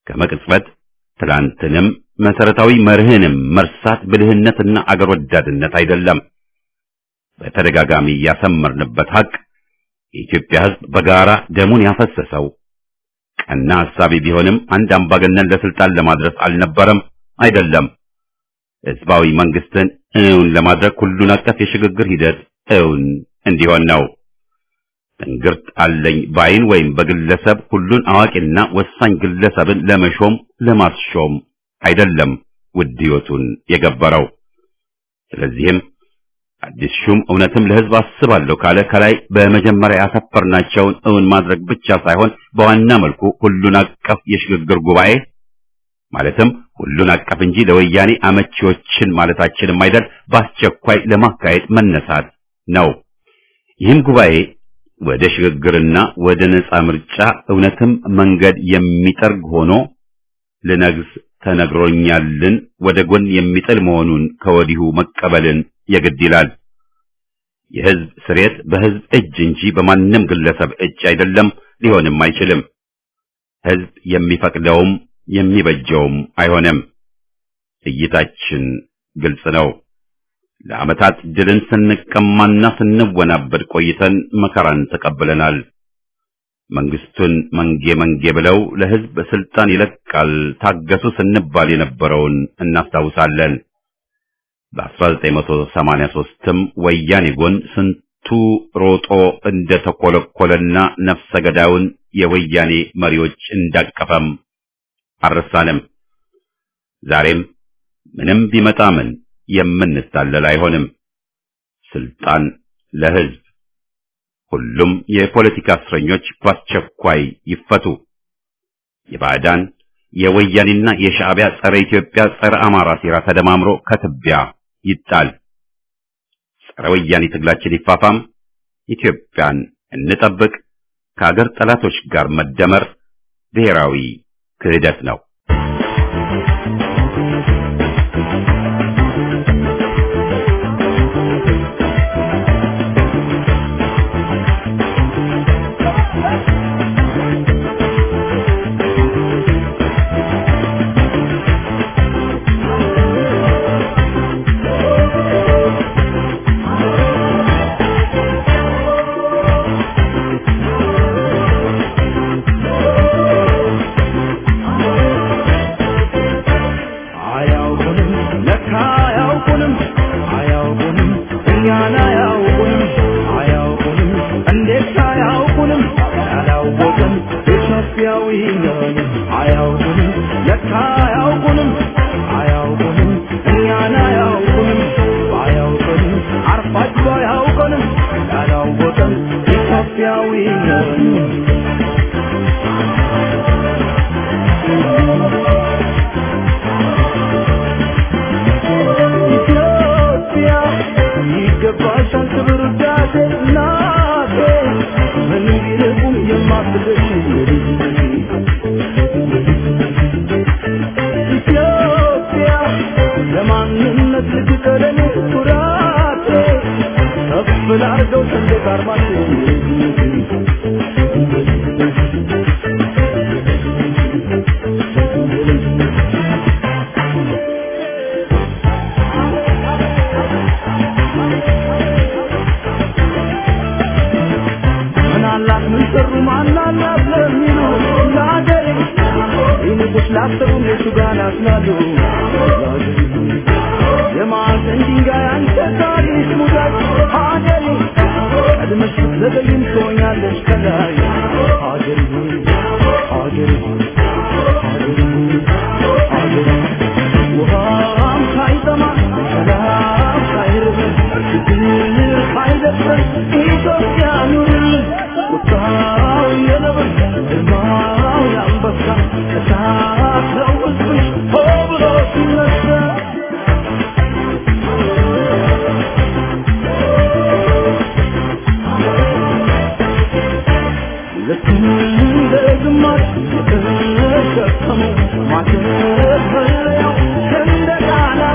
ከመቅጽበት ትላንትንም መሰረታዊ መርህንም መርሳት ብልህነትና አገር ወዳድነት አይደለም። በተደጋጋሚ ያሰመርንበት ሀቅ የኢትዮጵያ ሕዝብ በጋራ ደሙን ያፈሰሰው ቀና ሐሳቢ ቢሆንም አንድ አምባገነን ለስልጣን ለማድረስ አልነበረም፣ አይደለም። ሕዝባዊ መንግስትን እውን ለማድረግ ሁሉን አቀፍ የሽግግር ሂደት እውን እንዲሆን ነው። እንግርት አለኝ ባይን ወይም በግለሰብ ሁሉን አዋቂና ወሳኝ ግለሰብን ለመሾም ለማስሾም አይደለም ውድ ሕይወቱን የገበረው። ስለዚህም አዲስ ሹም እውነትም ለሕዝብ አስባለሁ ካለ ከላይ በመጀመሪያ ያሰፈርናቸውን እውን ማድረግ ብቻ ሳይሆን በዋና መልኩ ሁሉን አቀፍ የሽግግር ጉባኤ ማለትም ሁሉን አቀፍ እንጂ ለወያኔ አመቺዎችን ማለታችንም አይደል በአስቸኳይ ለማካሄድ መነሳት ነው። ይህም ጉባኤ ወደ ሽግግርና ወደ ነጻ ምርጫ እውነትም መንገድ የሚጠርግ ሆኖ ልነግስ ተነግሮኛልን ወደ ጎን የሚጥል መሆኑን ከወዲሁ መቀበልን የግድ ይላል። የሕዝብ ስሬት በሕዝብ እጅ እንጂ በማንም ግለሰብ እጅ አይደለም፣ ሊሆንም አይችልም። ሕዝብ የሚፈቅደውም የሚበጀውም አይሆንም። እይታችን ግልጽ ነው። ለዓመታት ድልን ስንቀማና ስንወናበድ ቆይተን መከራን ተቀብለናል። መንግስቱን መንጌ ብለው ለሕዝብ ስልጣን ይለቃል ታገሱ ስንባል የነበረውን እናስታውሳለን። በ1983ም ወያኔ ጎን ስንቱ ሮጦ እንደተኮለኮለና ነፍሰ ገዳዩን የወያኔ መሪዎች እንዳቀፈም አልረሳንም። ዛሬም ምንም ቢመጣ ምን የምንታለል አይሆንም። ስልጣን ለሕዝብ። ሁሉም የፖለቲካ እስረኞች በአስቸኳይ ይፈቱ። የባዕዳን የወያኔና የሻዕቢያ ጸረ ኢትዮጵያ ጸረ አማራ ሴራ ተደማምሮ ከትቢያ ይጣል። ጸረ ወያኔ ትግላችን ይፋፋም። ኢትዮጵያን እንጠብቅ። ከአገር ጠላቶች ጋር መደመር ብሔራዊ ክህደት ነው።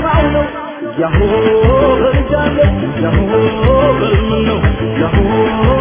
Yahoo,